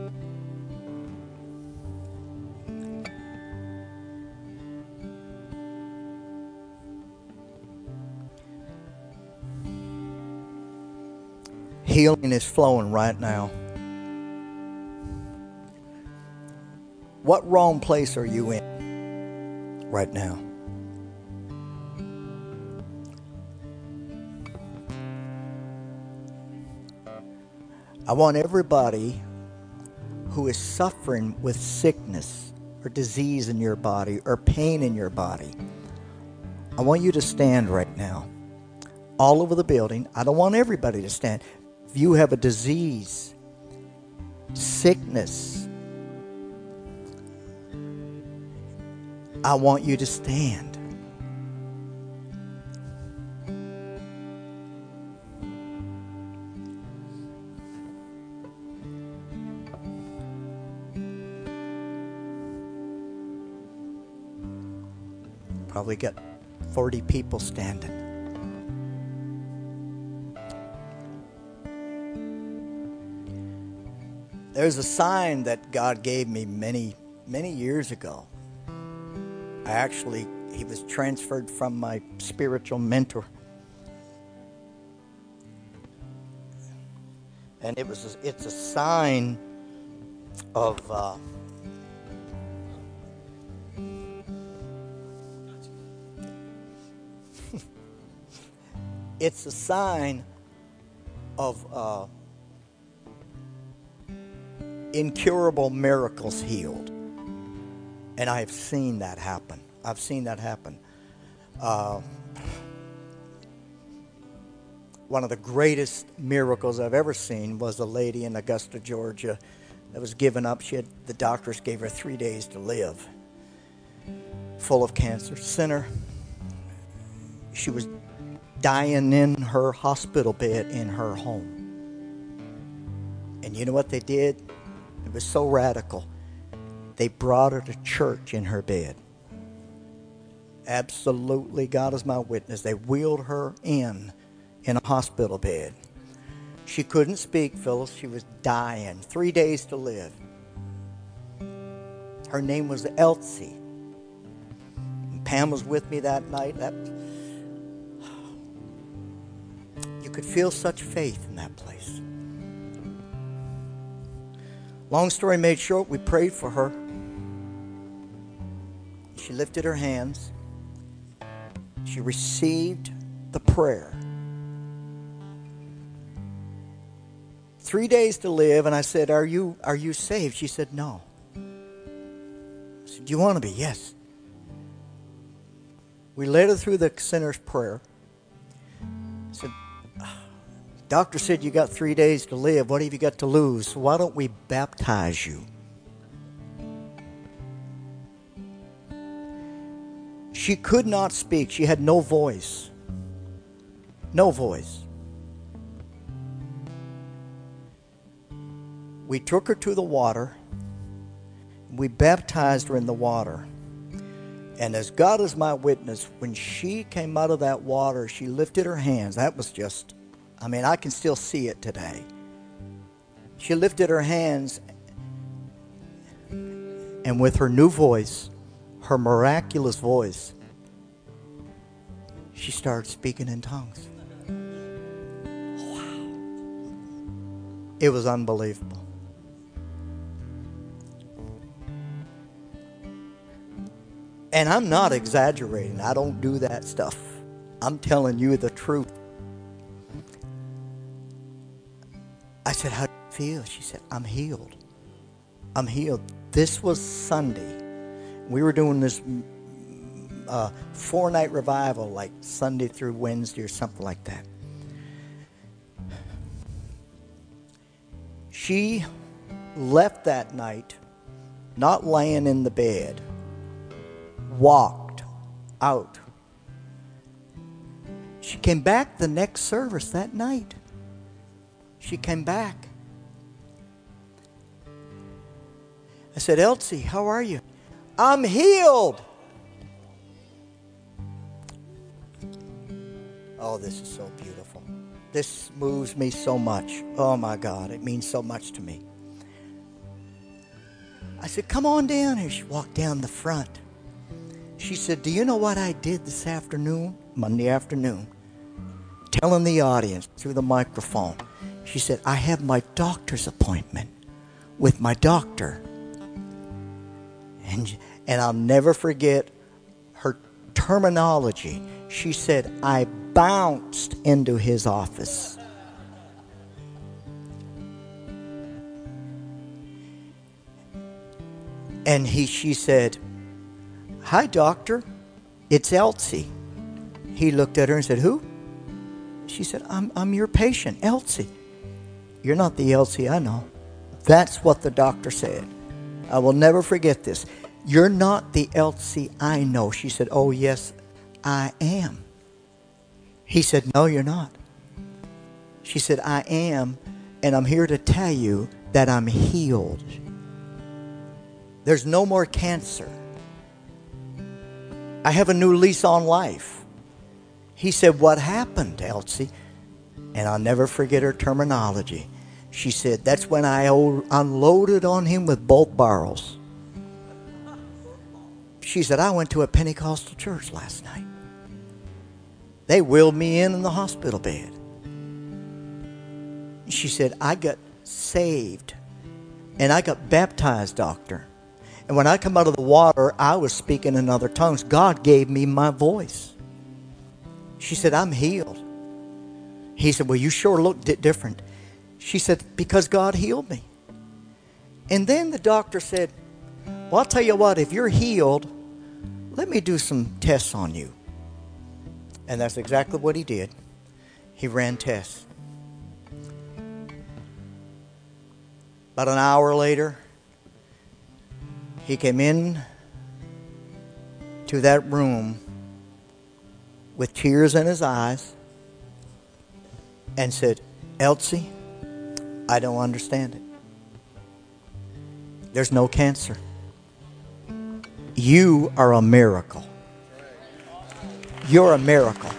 Healing is flowing right now. What wrong place are you in right now? I want everybody who is suffering with sickness or disease in your body or pain in your body, I want you to stand right now. All over the building. I don't want everybody to stand. If you have a disease, sickness, I want you to stand. Probably got forty people standing. There's a sign that God gave me many, many years ago. I actually, he was transferred from my spiritual mentor. And it was, a, it's a sign of, uh, it's a sign of uh, incurable miracles healed. And I have seen that happen. I've seen that happen. Uh, one of the greatest miracles I've ever seen was a lady in Augusta, Georgia, that was given up. She had, the doctors gave her three days to live, full of cancer, sinner. She was dying in her hospital bed in her home. And you know what they did? It was so radical. They brought her to church in her bed. Absolutely, God is my witness. They wheeled her in, in a hospital bed. She couldn't speak, Phyllis. She was dying. Three days to live. Her name was Elsie. And Pam was with me that night. That, you could feel such faith in that place. Long story made short, we prayed for her. She lifted her hands. She received the prayer. Three days to live, and I said, are you, are you saved? She said, no. I said, do you want to be? Yes. We led her through the sinner's prayer. I said, doctor said you got three days to live. What have you got to lose? So why don't we baptize you? She could not speak. She had no voice. No voice. We took her to the water. We baptized her in the water. And as God is my witness, when she came out of that water, she lifted her hands. That was just, I mean, I can still see it today. She lifted her hands, and with her new voice, her miraculous voice, she started speaking in tongues. Wow. It was unbelievable. And I'm not exaggerating. I don't do that stuff. I'm telling you the truth. I said, how do you feel? She said, I'm healed. I'm healed. This was Sunday. We were doing this uh, four-night revival, like Sunday through Wednesday or something like that. She left that night, not laying in the bed, walked out. She came back the next service that night. She came back. I said, Elsie, how are you? I'm healed. Oh, this is so beautiful. This moves me so much. Oh, my God, it means so much to me. I said, come on down here. She walked down the front. She said, do you know what I did this afternoon, Monday afternoon? Telling the audience through the microphone. She said, I have my doctor's appointment with my doctor. And, and I'll never forget her terminology. She said, I bounced into his office. And he, she said, hi, doctor. It's Elsie. He looked at her and said, who? She said, I'm, I'm your patient, Elsie. You're not the Elsie I know. That's what the doctor said. I will never forget this. You're not the Elsie I know. She said, oh, yes, I am. He said, no, you're not. She said, I am, and I'm here to tell you that I'm healed. There's no more cancer. I have a new lease on life. He said, what happened, Elsie? And I'll never forget her terminology. She said, that's when I unloaded on him with both barrels. She said, I went to a Pentecostal church last night. They wheeled me in in the hospital bed. She said, I got saved and I got baptized, doctor. And when I come out of the water, I was speaking in other tongues. God gave me my voice. She said, I'm healed. He said, well, you sure look di- different. She said, because God healed me. And then the doctor said, well, I'll tell you what, if you're healed, let me do some tests on you. And that's exactly what he did. He ran tests. About an hour later, he came in to that room with tears in his eyes and said, Elsie, I don't understand it. There's no cancer. You are a miracle. You're a miracle.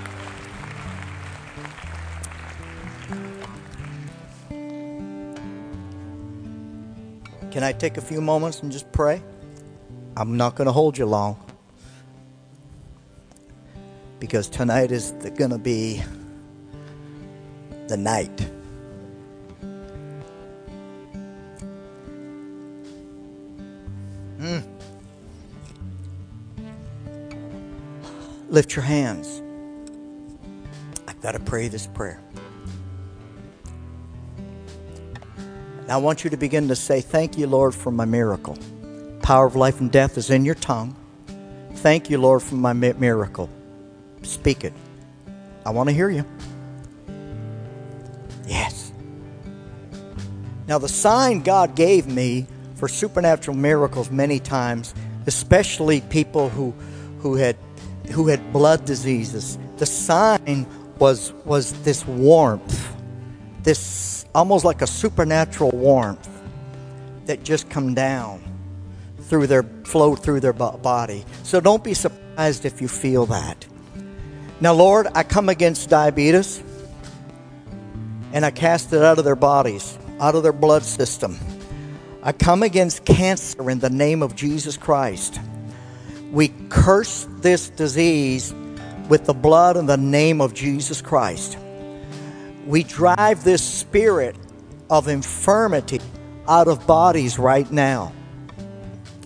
Can I take a few moments and just pray? I'm not going to hold you long. Because tonight is going to be the night. Mm. Lift your hands. I've got to pray this prayer. Now I want you to begin to say, thank you, Lord, for my miracle. Power of life and death is in your tongue. Thank you, Lord, for my mi- miracle. Speak it. I want to hear you. Yes. Now the sign God gave me for supernatural miracles many times, especially people who who had who had blood diseases, the sign was was this warmth, this almost like a supernatural warmth that just come down through their flow through their body. So don't be surprised if you feel that. Now, Lord, I come against diabetes and I cast it out of their bodies, out of their blood system. I come against cancer in the name of Jesus Christ. We curse this disease with the blood in the name of Jesus Christ. We drive this spirit of infirmity out of bodies right now.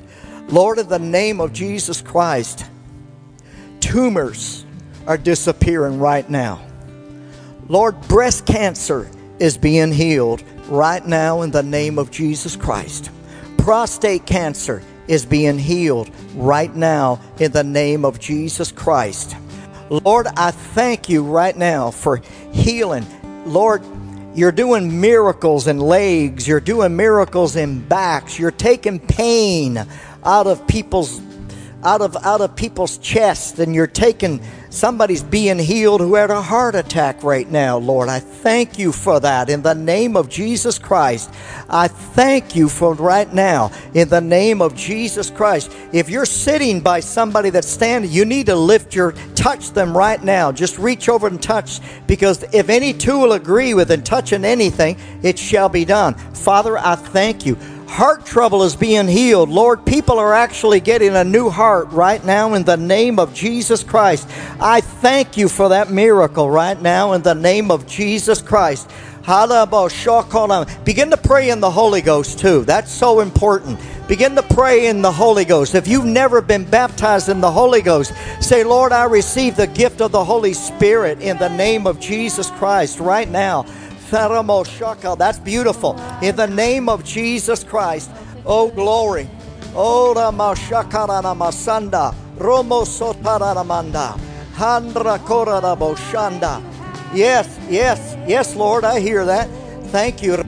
Lord, in the name of Jesus Christ, tumors are disappearing right now. Lord, breast cancer is being healed right now in the name of Jesus Christ. Prostate cancer is being healed right now in the name of Jesus Christ. Lord, I thank you right now for healing. Lord, you're doing miracles in legs. You're doing miracles in backs. You're taking pain out of people's out of out of people's chests, and you're taking somebody's being healed who had a heart attack right now. Lord, I thank you for that in the name of Jesus Christ. I thank you for right now in the name of Jesus Christ. If you're sitting by somebody that's standing, you need to lift your touch them right now. Just reach over and touch, because if any two will agree with and touching anything, it shall be done. Father, I thank you. Heart trouble is being healed. Lord, people are actually getting a new heart right now in the name of Jesus Christ. I thank you for that miracle right now in the name of Jesus Christ. Begin to pray in the Holy Ghost too. That's so important. Begin to pray in the Holy Ghost. If you've never been baptized in the Holy Ghost, say, Lord, I receive the gift of the Holy Spirit in the name of Jesus Christ right now. That's beautiful. In the name of Jesus Christ. Oh, glory. Oh, Ramashakaranamasanda. Romo Sotaramanda. Handra Koraraboshanda. Yes, yes, yes, Lord, I hear that. Thank you.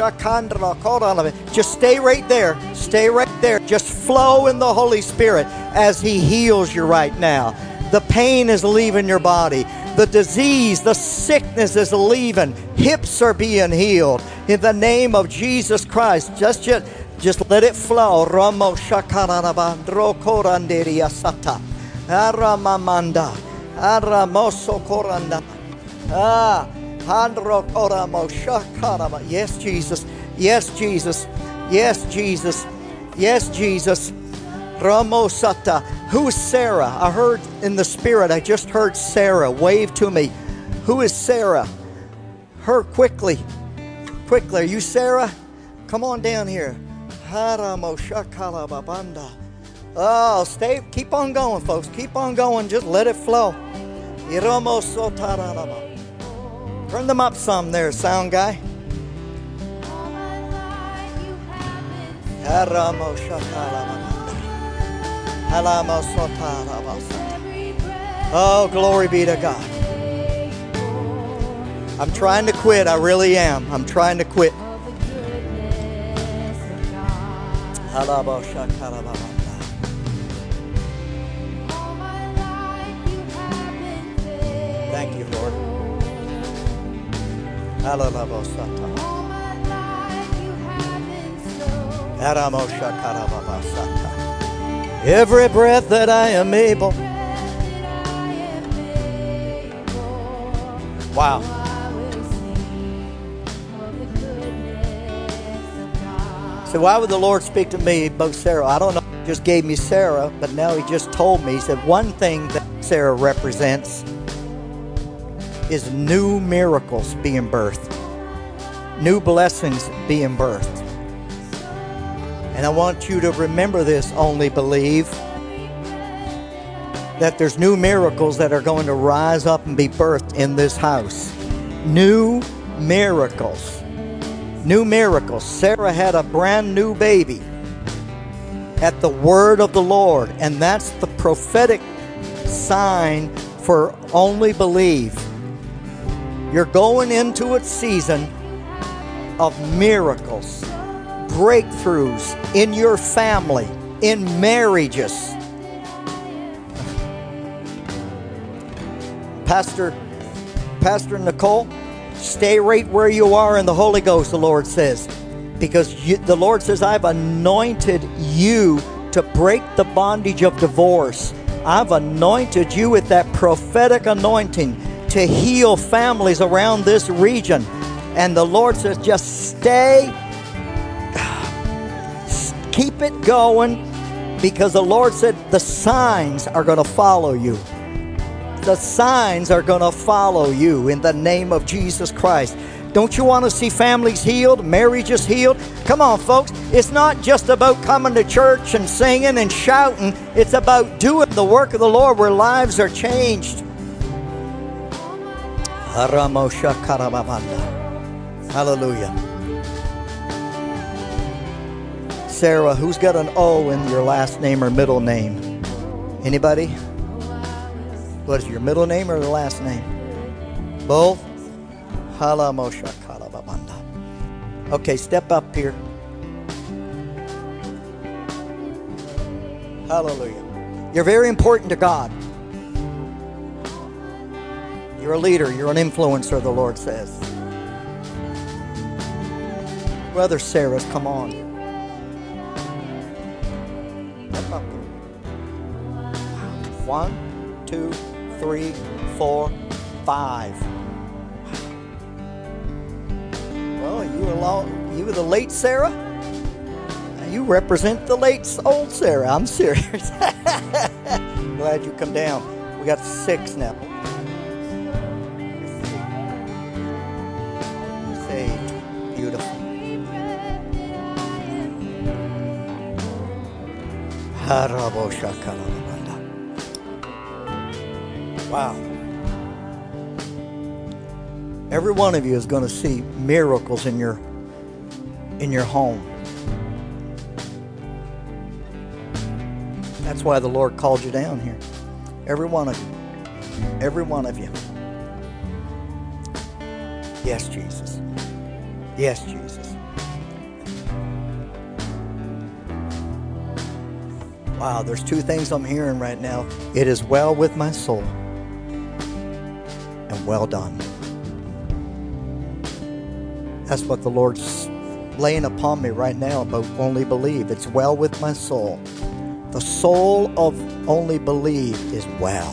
Just stay right there. Stay right there. Just flow in the Holy Spirit as He heals you right now. The pain is leaving your body. The disease, the sickness is leaving. Hips are being healed. In the name of Jesus Christ, just, just, just let it flow. Ramo shakarabandro koranderia sata. Aramamanda. Aramoso koranda. Ah, handro koramo shakaraba. Yes, Jesus. Yes, Jesus. Yes, Jesus. Yes, Jesus. Ramosata. Who is Sarah? I heard in the spirit, I just heard Sarah. Wave to me. Who is Sarah? Her, quickly. Quickly. Are you Sarah? Come on down here. Oh, stay, keep on going, folks. Keep on going. Just let it flow. Turn them up some there, sound guy. Oh, glory be to God. I'm trying to quit. I really am. I'm trying to quit. Thank you, Lord. Every breath that I am able. Wow. So why would the Lord speak to me about Sarah? I don't know. He just gave me Sarah, but now He just told me. He said one thing that Sarah represents is new miracles being birthed. New blessings being birthed. And I want you to remember this, only believe, that there's new miracles that are going to rise up and be birthed in this house. New miracles. New miracles. Sarah had a brand new baby at the word of the Lord, and that's the prophetic sign for only believe. You're going into a season of miracles, breakthroughs in your family, in marriages. Pastor, Pastor Nicole, stay right where you are in the Holy Ghost, the Lord says. Because you, the Lord says, I've anointed you to break the bondage of divorce. I've anointed you with that prophetic anointing to heal families around this region. And the Lord says, just stay, keep it going, because the Lord said the signs are going to follow you. The signs are going to follow you in the name of Jesus Christ. Don't you want to see families healed, marriages healed? Come on, folks. It's not just about coming to church and singing and shouting. It's about doing the work of the Lord where lives are changed. Hallelujah. Sarah, who's got an O in your last name or middle name? Anybody? What is your middle name or the last name? Both? Okay, step up here. Hallelujah. You're very important to God. You're a leader. You're an influencer, the Lord says. Brother Sarah's, come on. Step up here. One, two, three, four, five. Well, you were, long, you were the late Sarah? You represent the late old Sarah. I'm serious. Glad you come down. We got six now. Saved. Beautiful. Wow. Every one of you is going to see miracles in your in your home. That's why the Lord called you down here. Every one of you. Every one of you. Yes, Jesus. Yes, Jesus. Wow, there's two things I'm hearing right now. It is well with my soul. And well done. That's what the Lord's laying upon me right now about only believe. It's well with my soul. The soul of only believe is well.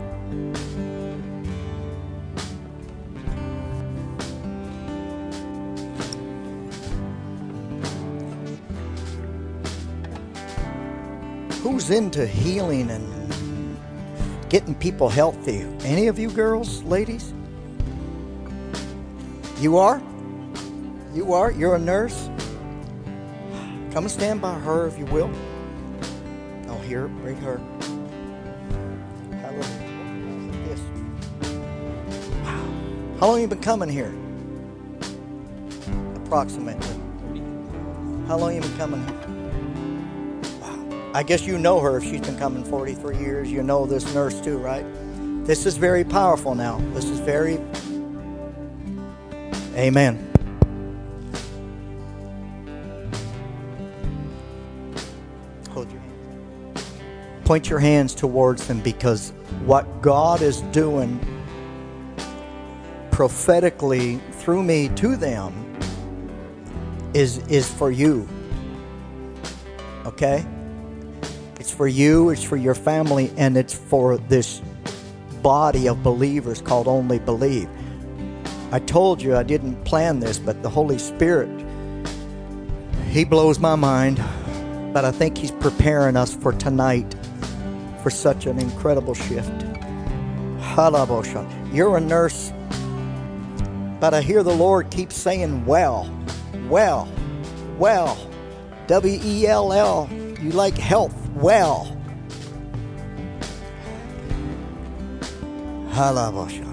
Who's into healing and getting people healthy? Any of you girls, ladies? You are? You are? You're a nurse? Come and stand by her if you will. Oh, here, bring her. Hallelujah. This. Wow. How long have you been coming here? Approximately. How long have you been coming here? Wow. I guess you know her if she's been coming forty-three years. You know this nurse too, right? This is very powerful now. This is very... Amen. Hold your hands. Point your hands towards them, because what God is doing prophetically through me to them is, is for you. Okay? It's for you, it's for your family, and it's for this body of believers called Only Believe. I told you I didn't plan this, but the Holy Spirit, He blows my mind. But I think He's preparing us for tonight for such an incredible shift. Halabosha. You're a nurse, but I hear the Lord keep saying, well, well, well. W E L L. You like health. Well. Halabosha.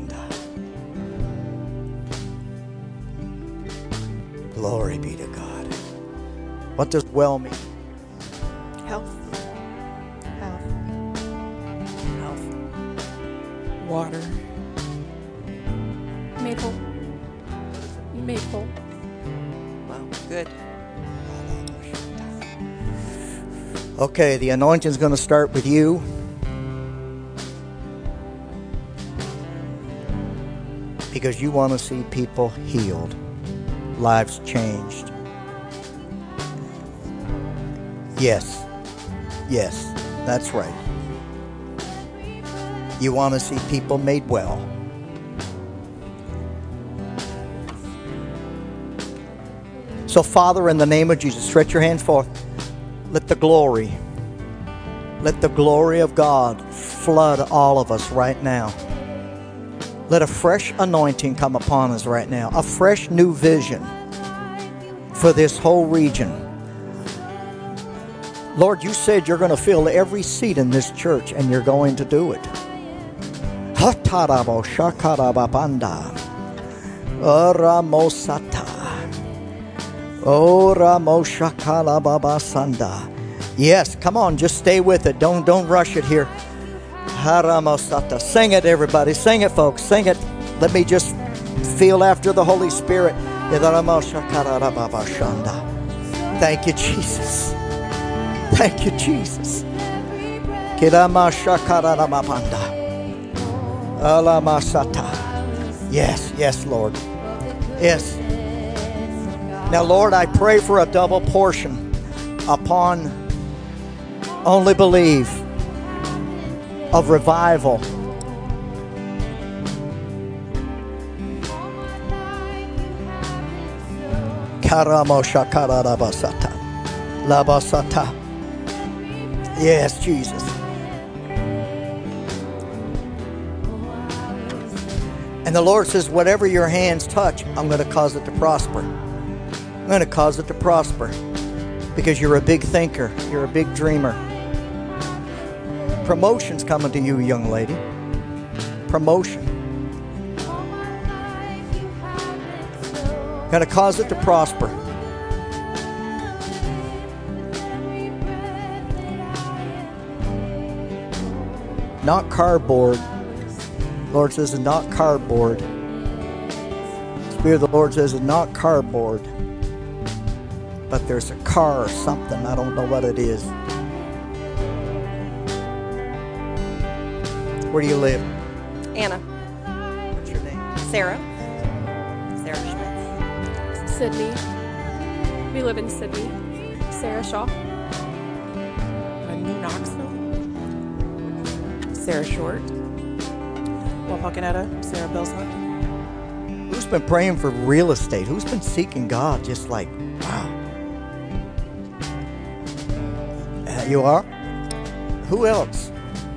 Glory be to God. What does well mean? Health. Health. Health. Water. Maple. Maple. Wow, good. Okay, the anointing is going to start with you. Because you want to see people healed. Lives changed. Yes. Yes, that's right. You want to see people made well. So, Father, in the name of Jesus, stretch your hands forth. Let the glory, let the glory of God flood all of us right now. Let a fresh anointing come upon us right now. A fresh new vision for this whole region. Lord, you said you're going to fill every seat in this church, and you're going to do it. Hatarabo shakarababanda. Oramosata. Oramoshakala. Yes, come on, just stay with it. Don't don't rush it here. Haramosata. Sing it, everybody. Sing it, folks. Sing it. Let me just feel after the Holy Spirit. Thank you, Jesus. Thank you, Jesus. Yes, yes, Lord. Yes. Now, Lord, I pray for a double portion upon Only Believe of revival. Karamoshakarabasata. Labasata. Yes, Jesus. And the Lord says, whatever your hands touch, I'm going to cause it to prosper. I'm going to cause it to prosper. Because you're a big thinker. You're a big dreamer. Promotion's coming to you, young lady. Promotion. Going to cause it to prosper. Not cardboard. The Lord says it's not cardboard. The Spirit of the Lord says it's not cardboard. But there's a car or something. I don't know what it is. Where do you live? Anna. What's your name? Sarah. Sarah Schmitz. Sydney. We live in Sydney. Sarah Shaw. New Knoxville. Sarah Short. Wapakoneta. Sarah Billshunt. Who's been praying for real estate? Who's been seeking God? Just like, wow. Uh, you are? Who else?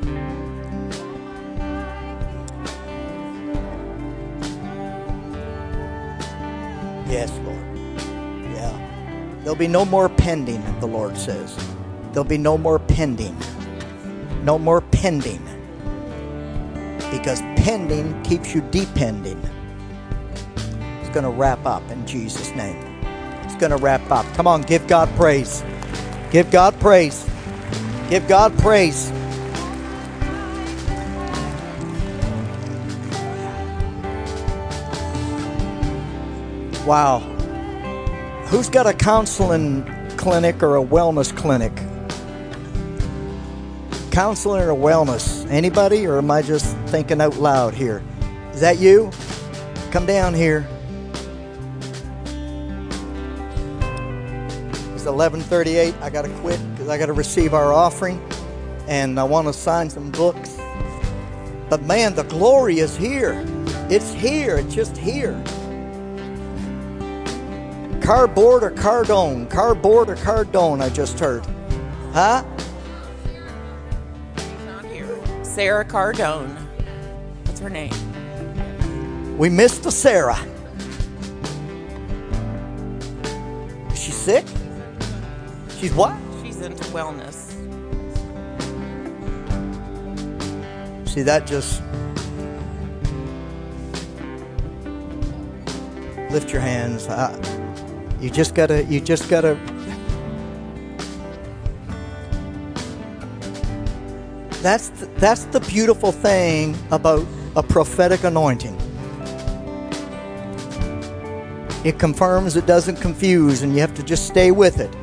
Yes, Lord. Yeah. There'll be no more pending, the Lord says. There'll be no more pending. No more pending. Because pending keeps you depending. It's going to wrap up in Jesus' name. It's going to wrap up. Come on, give God praise. Give God praise. Give God praise. Wow. Who's got a counseling clinic or a wellness clinic? Counseling or wellness? Anybody, or am I just thinking out loud here? Is that you? Come down here. It's eleven thirty-eight. I got to quit because I got to receive our offering, and I want to sign some books. But man, the glory is here. It's here. It's just here. Cardboard or cardone? Cardboard or cardone, I just heard. Huh? Not here. Sarah Cardone. That's her name. We missed a Sarah. Is she sick? She's what? She's into wellness. See, that just... Lift your hands. I, you just gotta, you just gotta... That's the, that's the beautiful thing about a prophetic anointing. It confirms, it doesn't confuse, and you have to just stay with it.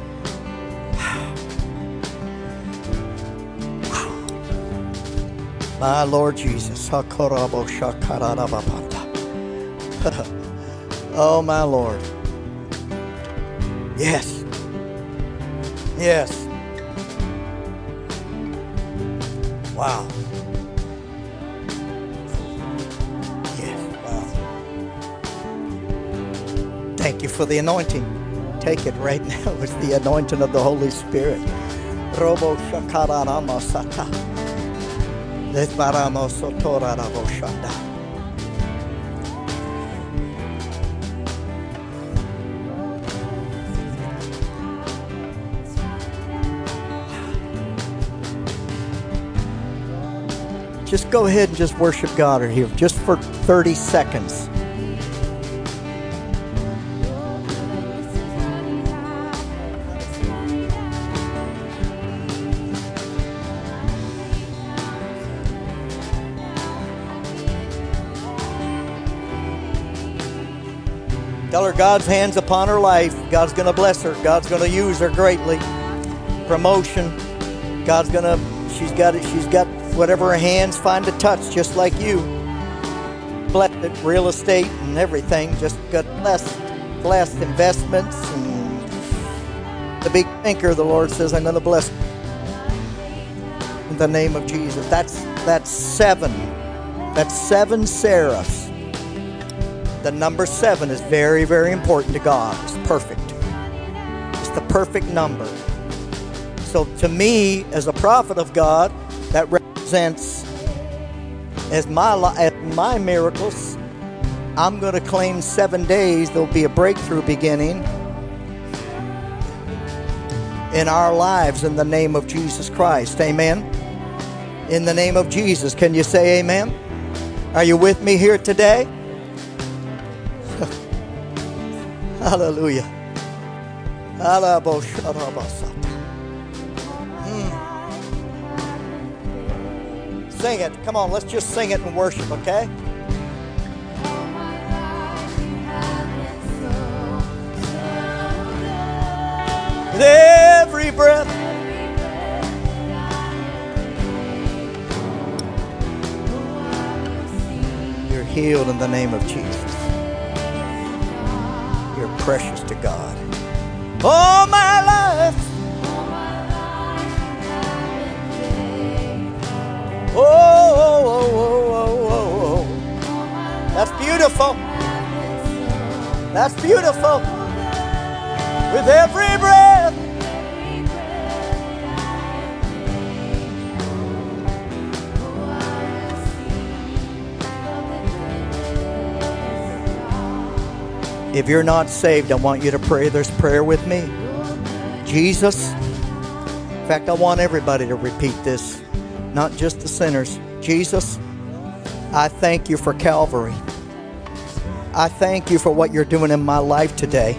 My Lord Jesus. Oh, my Lord. Yes. Yes. Wow. Yes. Wow. Thank you for the anointing. Take it right now. It's the anointing of the Holy Spirit. Robo shakarama sata. Letbaramo sotora rabo shanda. just go ahead and just worship God here just for thirty seconds. Tell her God's hand's upon her life. God's going to bless her. God's going to use her greatly. Promotion. God's going to, she's got it. She's got whatever her hands find to touch, just like you. Blessed real estate and everything. Just got blessed, blessed investments. And the big thinker, the Lord says, I'm going to bless in the name of Jesus. That's, that's seven. That's seven seraphs. The number seven is very, very important to God. It's perfect. It's the perfect number. So to me, as a prophet of God, that represents as my as my miracles. I'm going to claim seven days. There'll be a breakthrough beginning in our lives in the name of Jesus Christ. Amen. In the name of Jesus. Can you say amen? Are you with me here today? Hallelujah. Mm. Sing it. Come on, let's just sing it and worship, okay? With every breath, you're healed in the name of Jesus. You're precious to God. All my life. Oh, oh, oh, oh, oh, oh. That's beautiful. That's beautiful. With every breath. If you're not saved, I want you to pray this prayer with me. Jesus, in fact, I want everybody to repeat this, not just the sinners. Jesus, I thank you for Calvary. I thank you for what you're doing in my life today.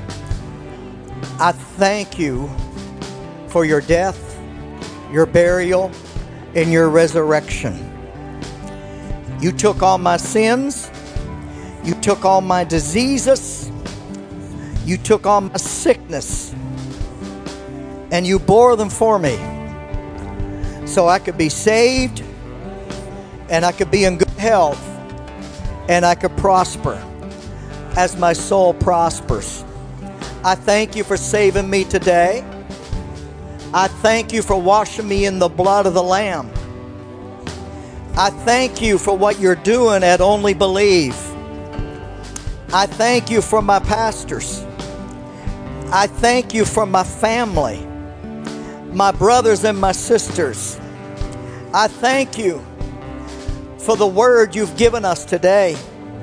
I thank you for your death, your burial, and your resurrection. You took all my sins. You took all my diseases. You took all my sickness. And you bore them for me. So I could be saved. And I could be in good health. And I could prosper as my soul prospers. I thank you for saving me today. I thank you for washing me in the blood of the Lamb. I thank you for what you're doing at Only Believe. I thank you for my pastors. I thank you for my family, my brothers and my sisters. I thank you for the word you've given us today.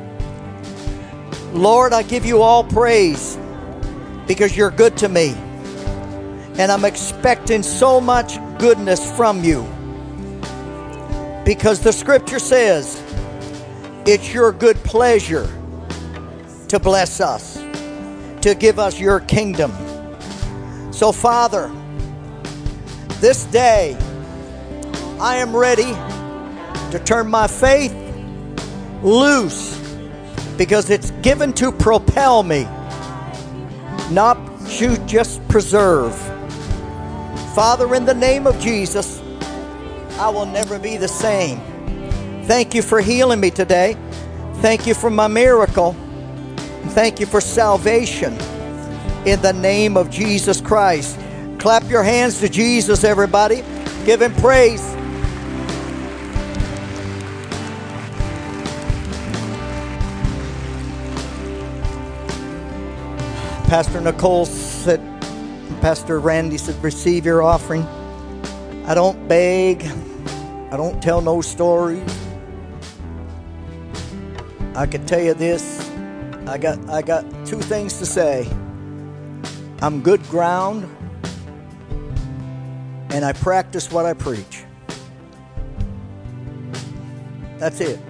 Lord, I give you all praise because you're good to me. And I'm expecting so much goodness from you. Because the scripture says it's your good pleasure to bless us, to give us your kingdom. So, Father, this day I am ready to turn my faith loose because it's given to propel me, not to just preserve. Father, in the name of Jesus, I will never be the same. Thank you for healing me today. Thank you for my miracle. Thank you for salvation in the name of Jesus Christ. Clap your hands to Jesus, everybody. Give him praise. Pastor Nicole said, Pastor Randy said, receive your offering. I don't beg. I don't tell no stories. I can tell you this. I got I got two things to say. I'm good ground, and I practice what I preach. That's it.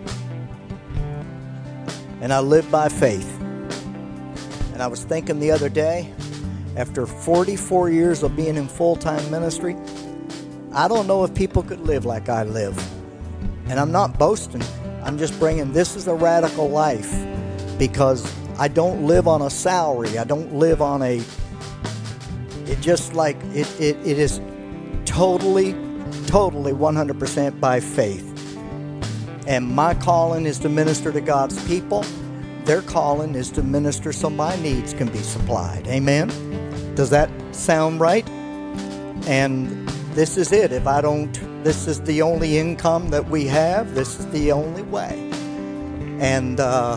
And I live by faith. And I was thinking the other day, after forty-four years of being in full-time ministry, I don't know if people could live like I live. And I'm not boasting. I'm just bringing, this is a radical life, because I don't live on a salary. I don't live on a, it just like, it, it, it is totally, totally one hundred percent by faith. And my calling is to minister to God's people. Their calling is to minister so my needs can be supplied. Amen? Does that sound right? And this is it. If I don't, this is the only income that we have. This is the only way. And uh,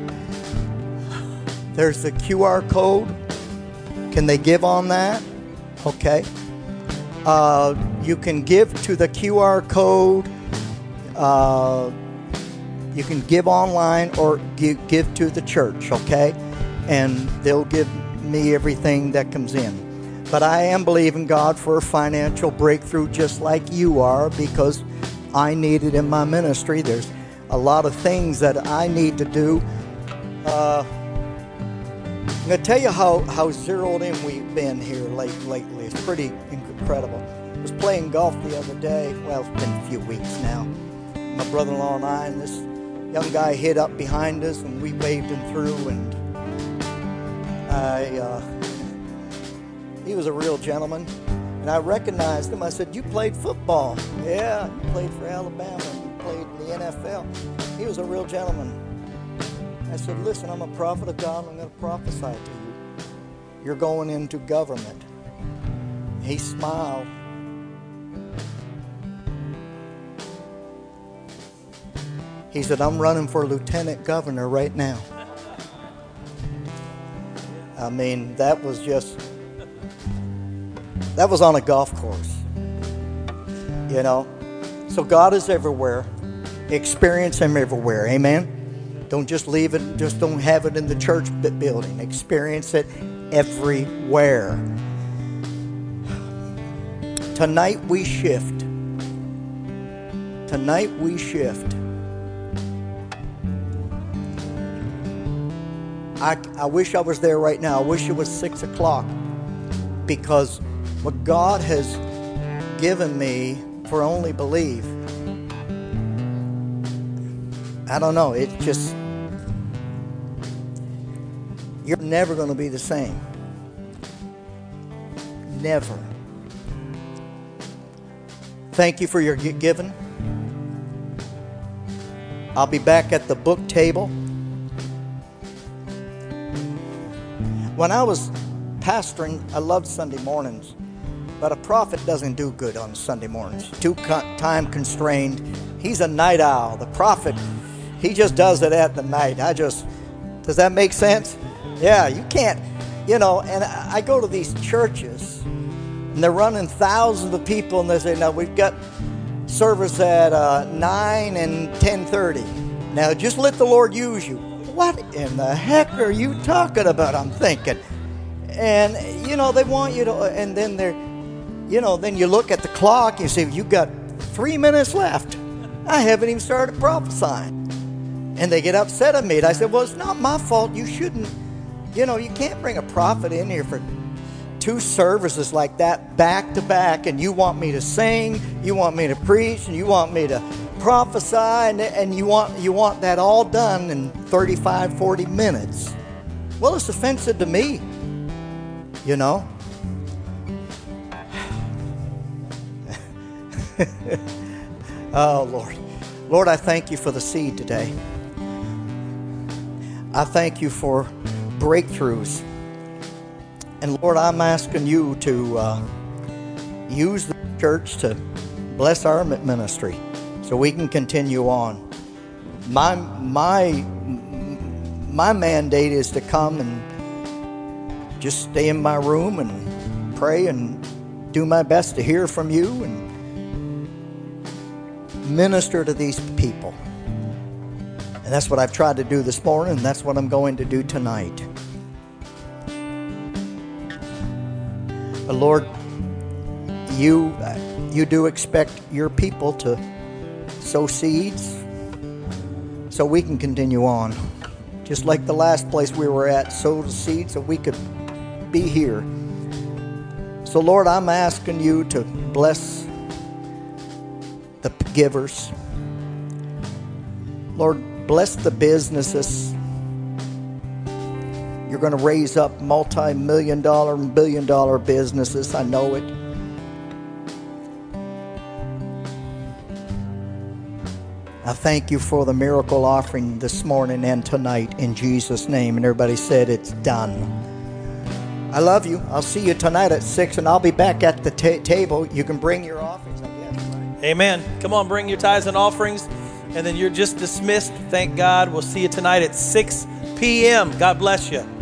there's the Q R code. Can they give on that? Okay. Uh, you can give to the Q R code. Uh, you can give online or give, give to the church, okay? And they'll give me everything that comes in. But I am believing God for a financial breakthrough just like you are, because I need it in my ministry. There's a lot of things that I need to do. Uh, I'm going to tell you how, how zeroed in we've been here late, lately. It's pretty incredible. I was playing golf the other day. Well, it's been a few weeks now. My brother-in-law and I, and this young guy hid up behind us, and we waved him through, and I, uh, he was a real gentleman, and I recognized him. I said, "You played football?" "Yeah, you played for Alabama. You played in the N F L." He was a real gentleman. I said, "Listen, I'm a prophet of God, and I'm going to prophesy to you. You're going into government." He smiled. He said, "I'm running for lieutenant governor right now." I mean, that was just, that was on a golf course, you know. So God is everywhere. Experience Him everywhere. Amen. Don't just leave it, just don't have it in the church building. Experience it everywhere. Tonight we shift. Tonight we shift. I, I wish I was there right now. I wish it was six o'clock, because what God has given me for Only Believe, I don't know, it just, you're never going to be the same. Never. Thank you for your giving. I'll be back at the book table. When I was pastoring, I loved Sunday mornings, but a prophet doesn't do good on Sunday mornings. Too time constrained. He's a night owl. The prophet, he just does it at the night. I just, does that make sense? Yeah, you can't, you know, and I go to these churches, and they're running thousands of people, and they say, "No, we've got service at uh, nine and ten thirty. Now, just let the Lord use you." What in the heck are you talking about? I'm thinking. And, you know, they want you to, and then they're, you know, then you look at the clock, you say, "You've got three minutes left. I haven't even started prophesying." And they get upset at me. And I said, "Well, it's not my fault. You shouldn't, you know, you can't bring a prophet in here for two services like that back to back, and you want me to sing, you want me to preach, and you want me to prophesy, and, and you want you want that all done in thirty-five, forty minutes. Well, it's offensive to me, you know. Oh, Lord. Lord, I thank you for the seed today. I thank you for breakthroughs. And Lord, I'm asking you to uh, use the church to bless our ministry, so we can continue on. My my my mandate is to come and just stay in my room and pray and do my best to hear from you and minister to these people. And that's what I've tried to do this morning, and that's what I'm going to do tonight. But Lord, you you do expect your people to sow seeds, so we can continue on. Just like the last place we were at, sow the seed so we could be here. So, Lord, I'm asking you to bless the givers. Lord, bless the businesses. You're going to raise up multi-million dollar and billion dollar businesses. I know it. I thank you for the miracle offering this morning and tonight in Jesus' name. And everybody said it's done. I love you. I'll see you tonight at six, and I'll be back at the ta- table. You can bring your offerings, I guess. Right? Amen. Come on, bring your tithes and offerings, and then you're just dismissed. Thank God. We'll see you tonight at six p.m. God bless you.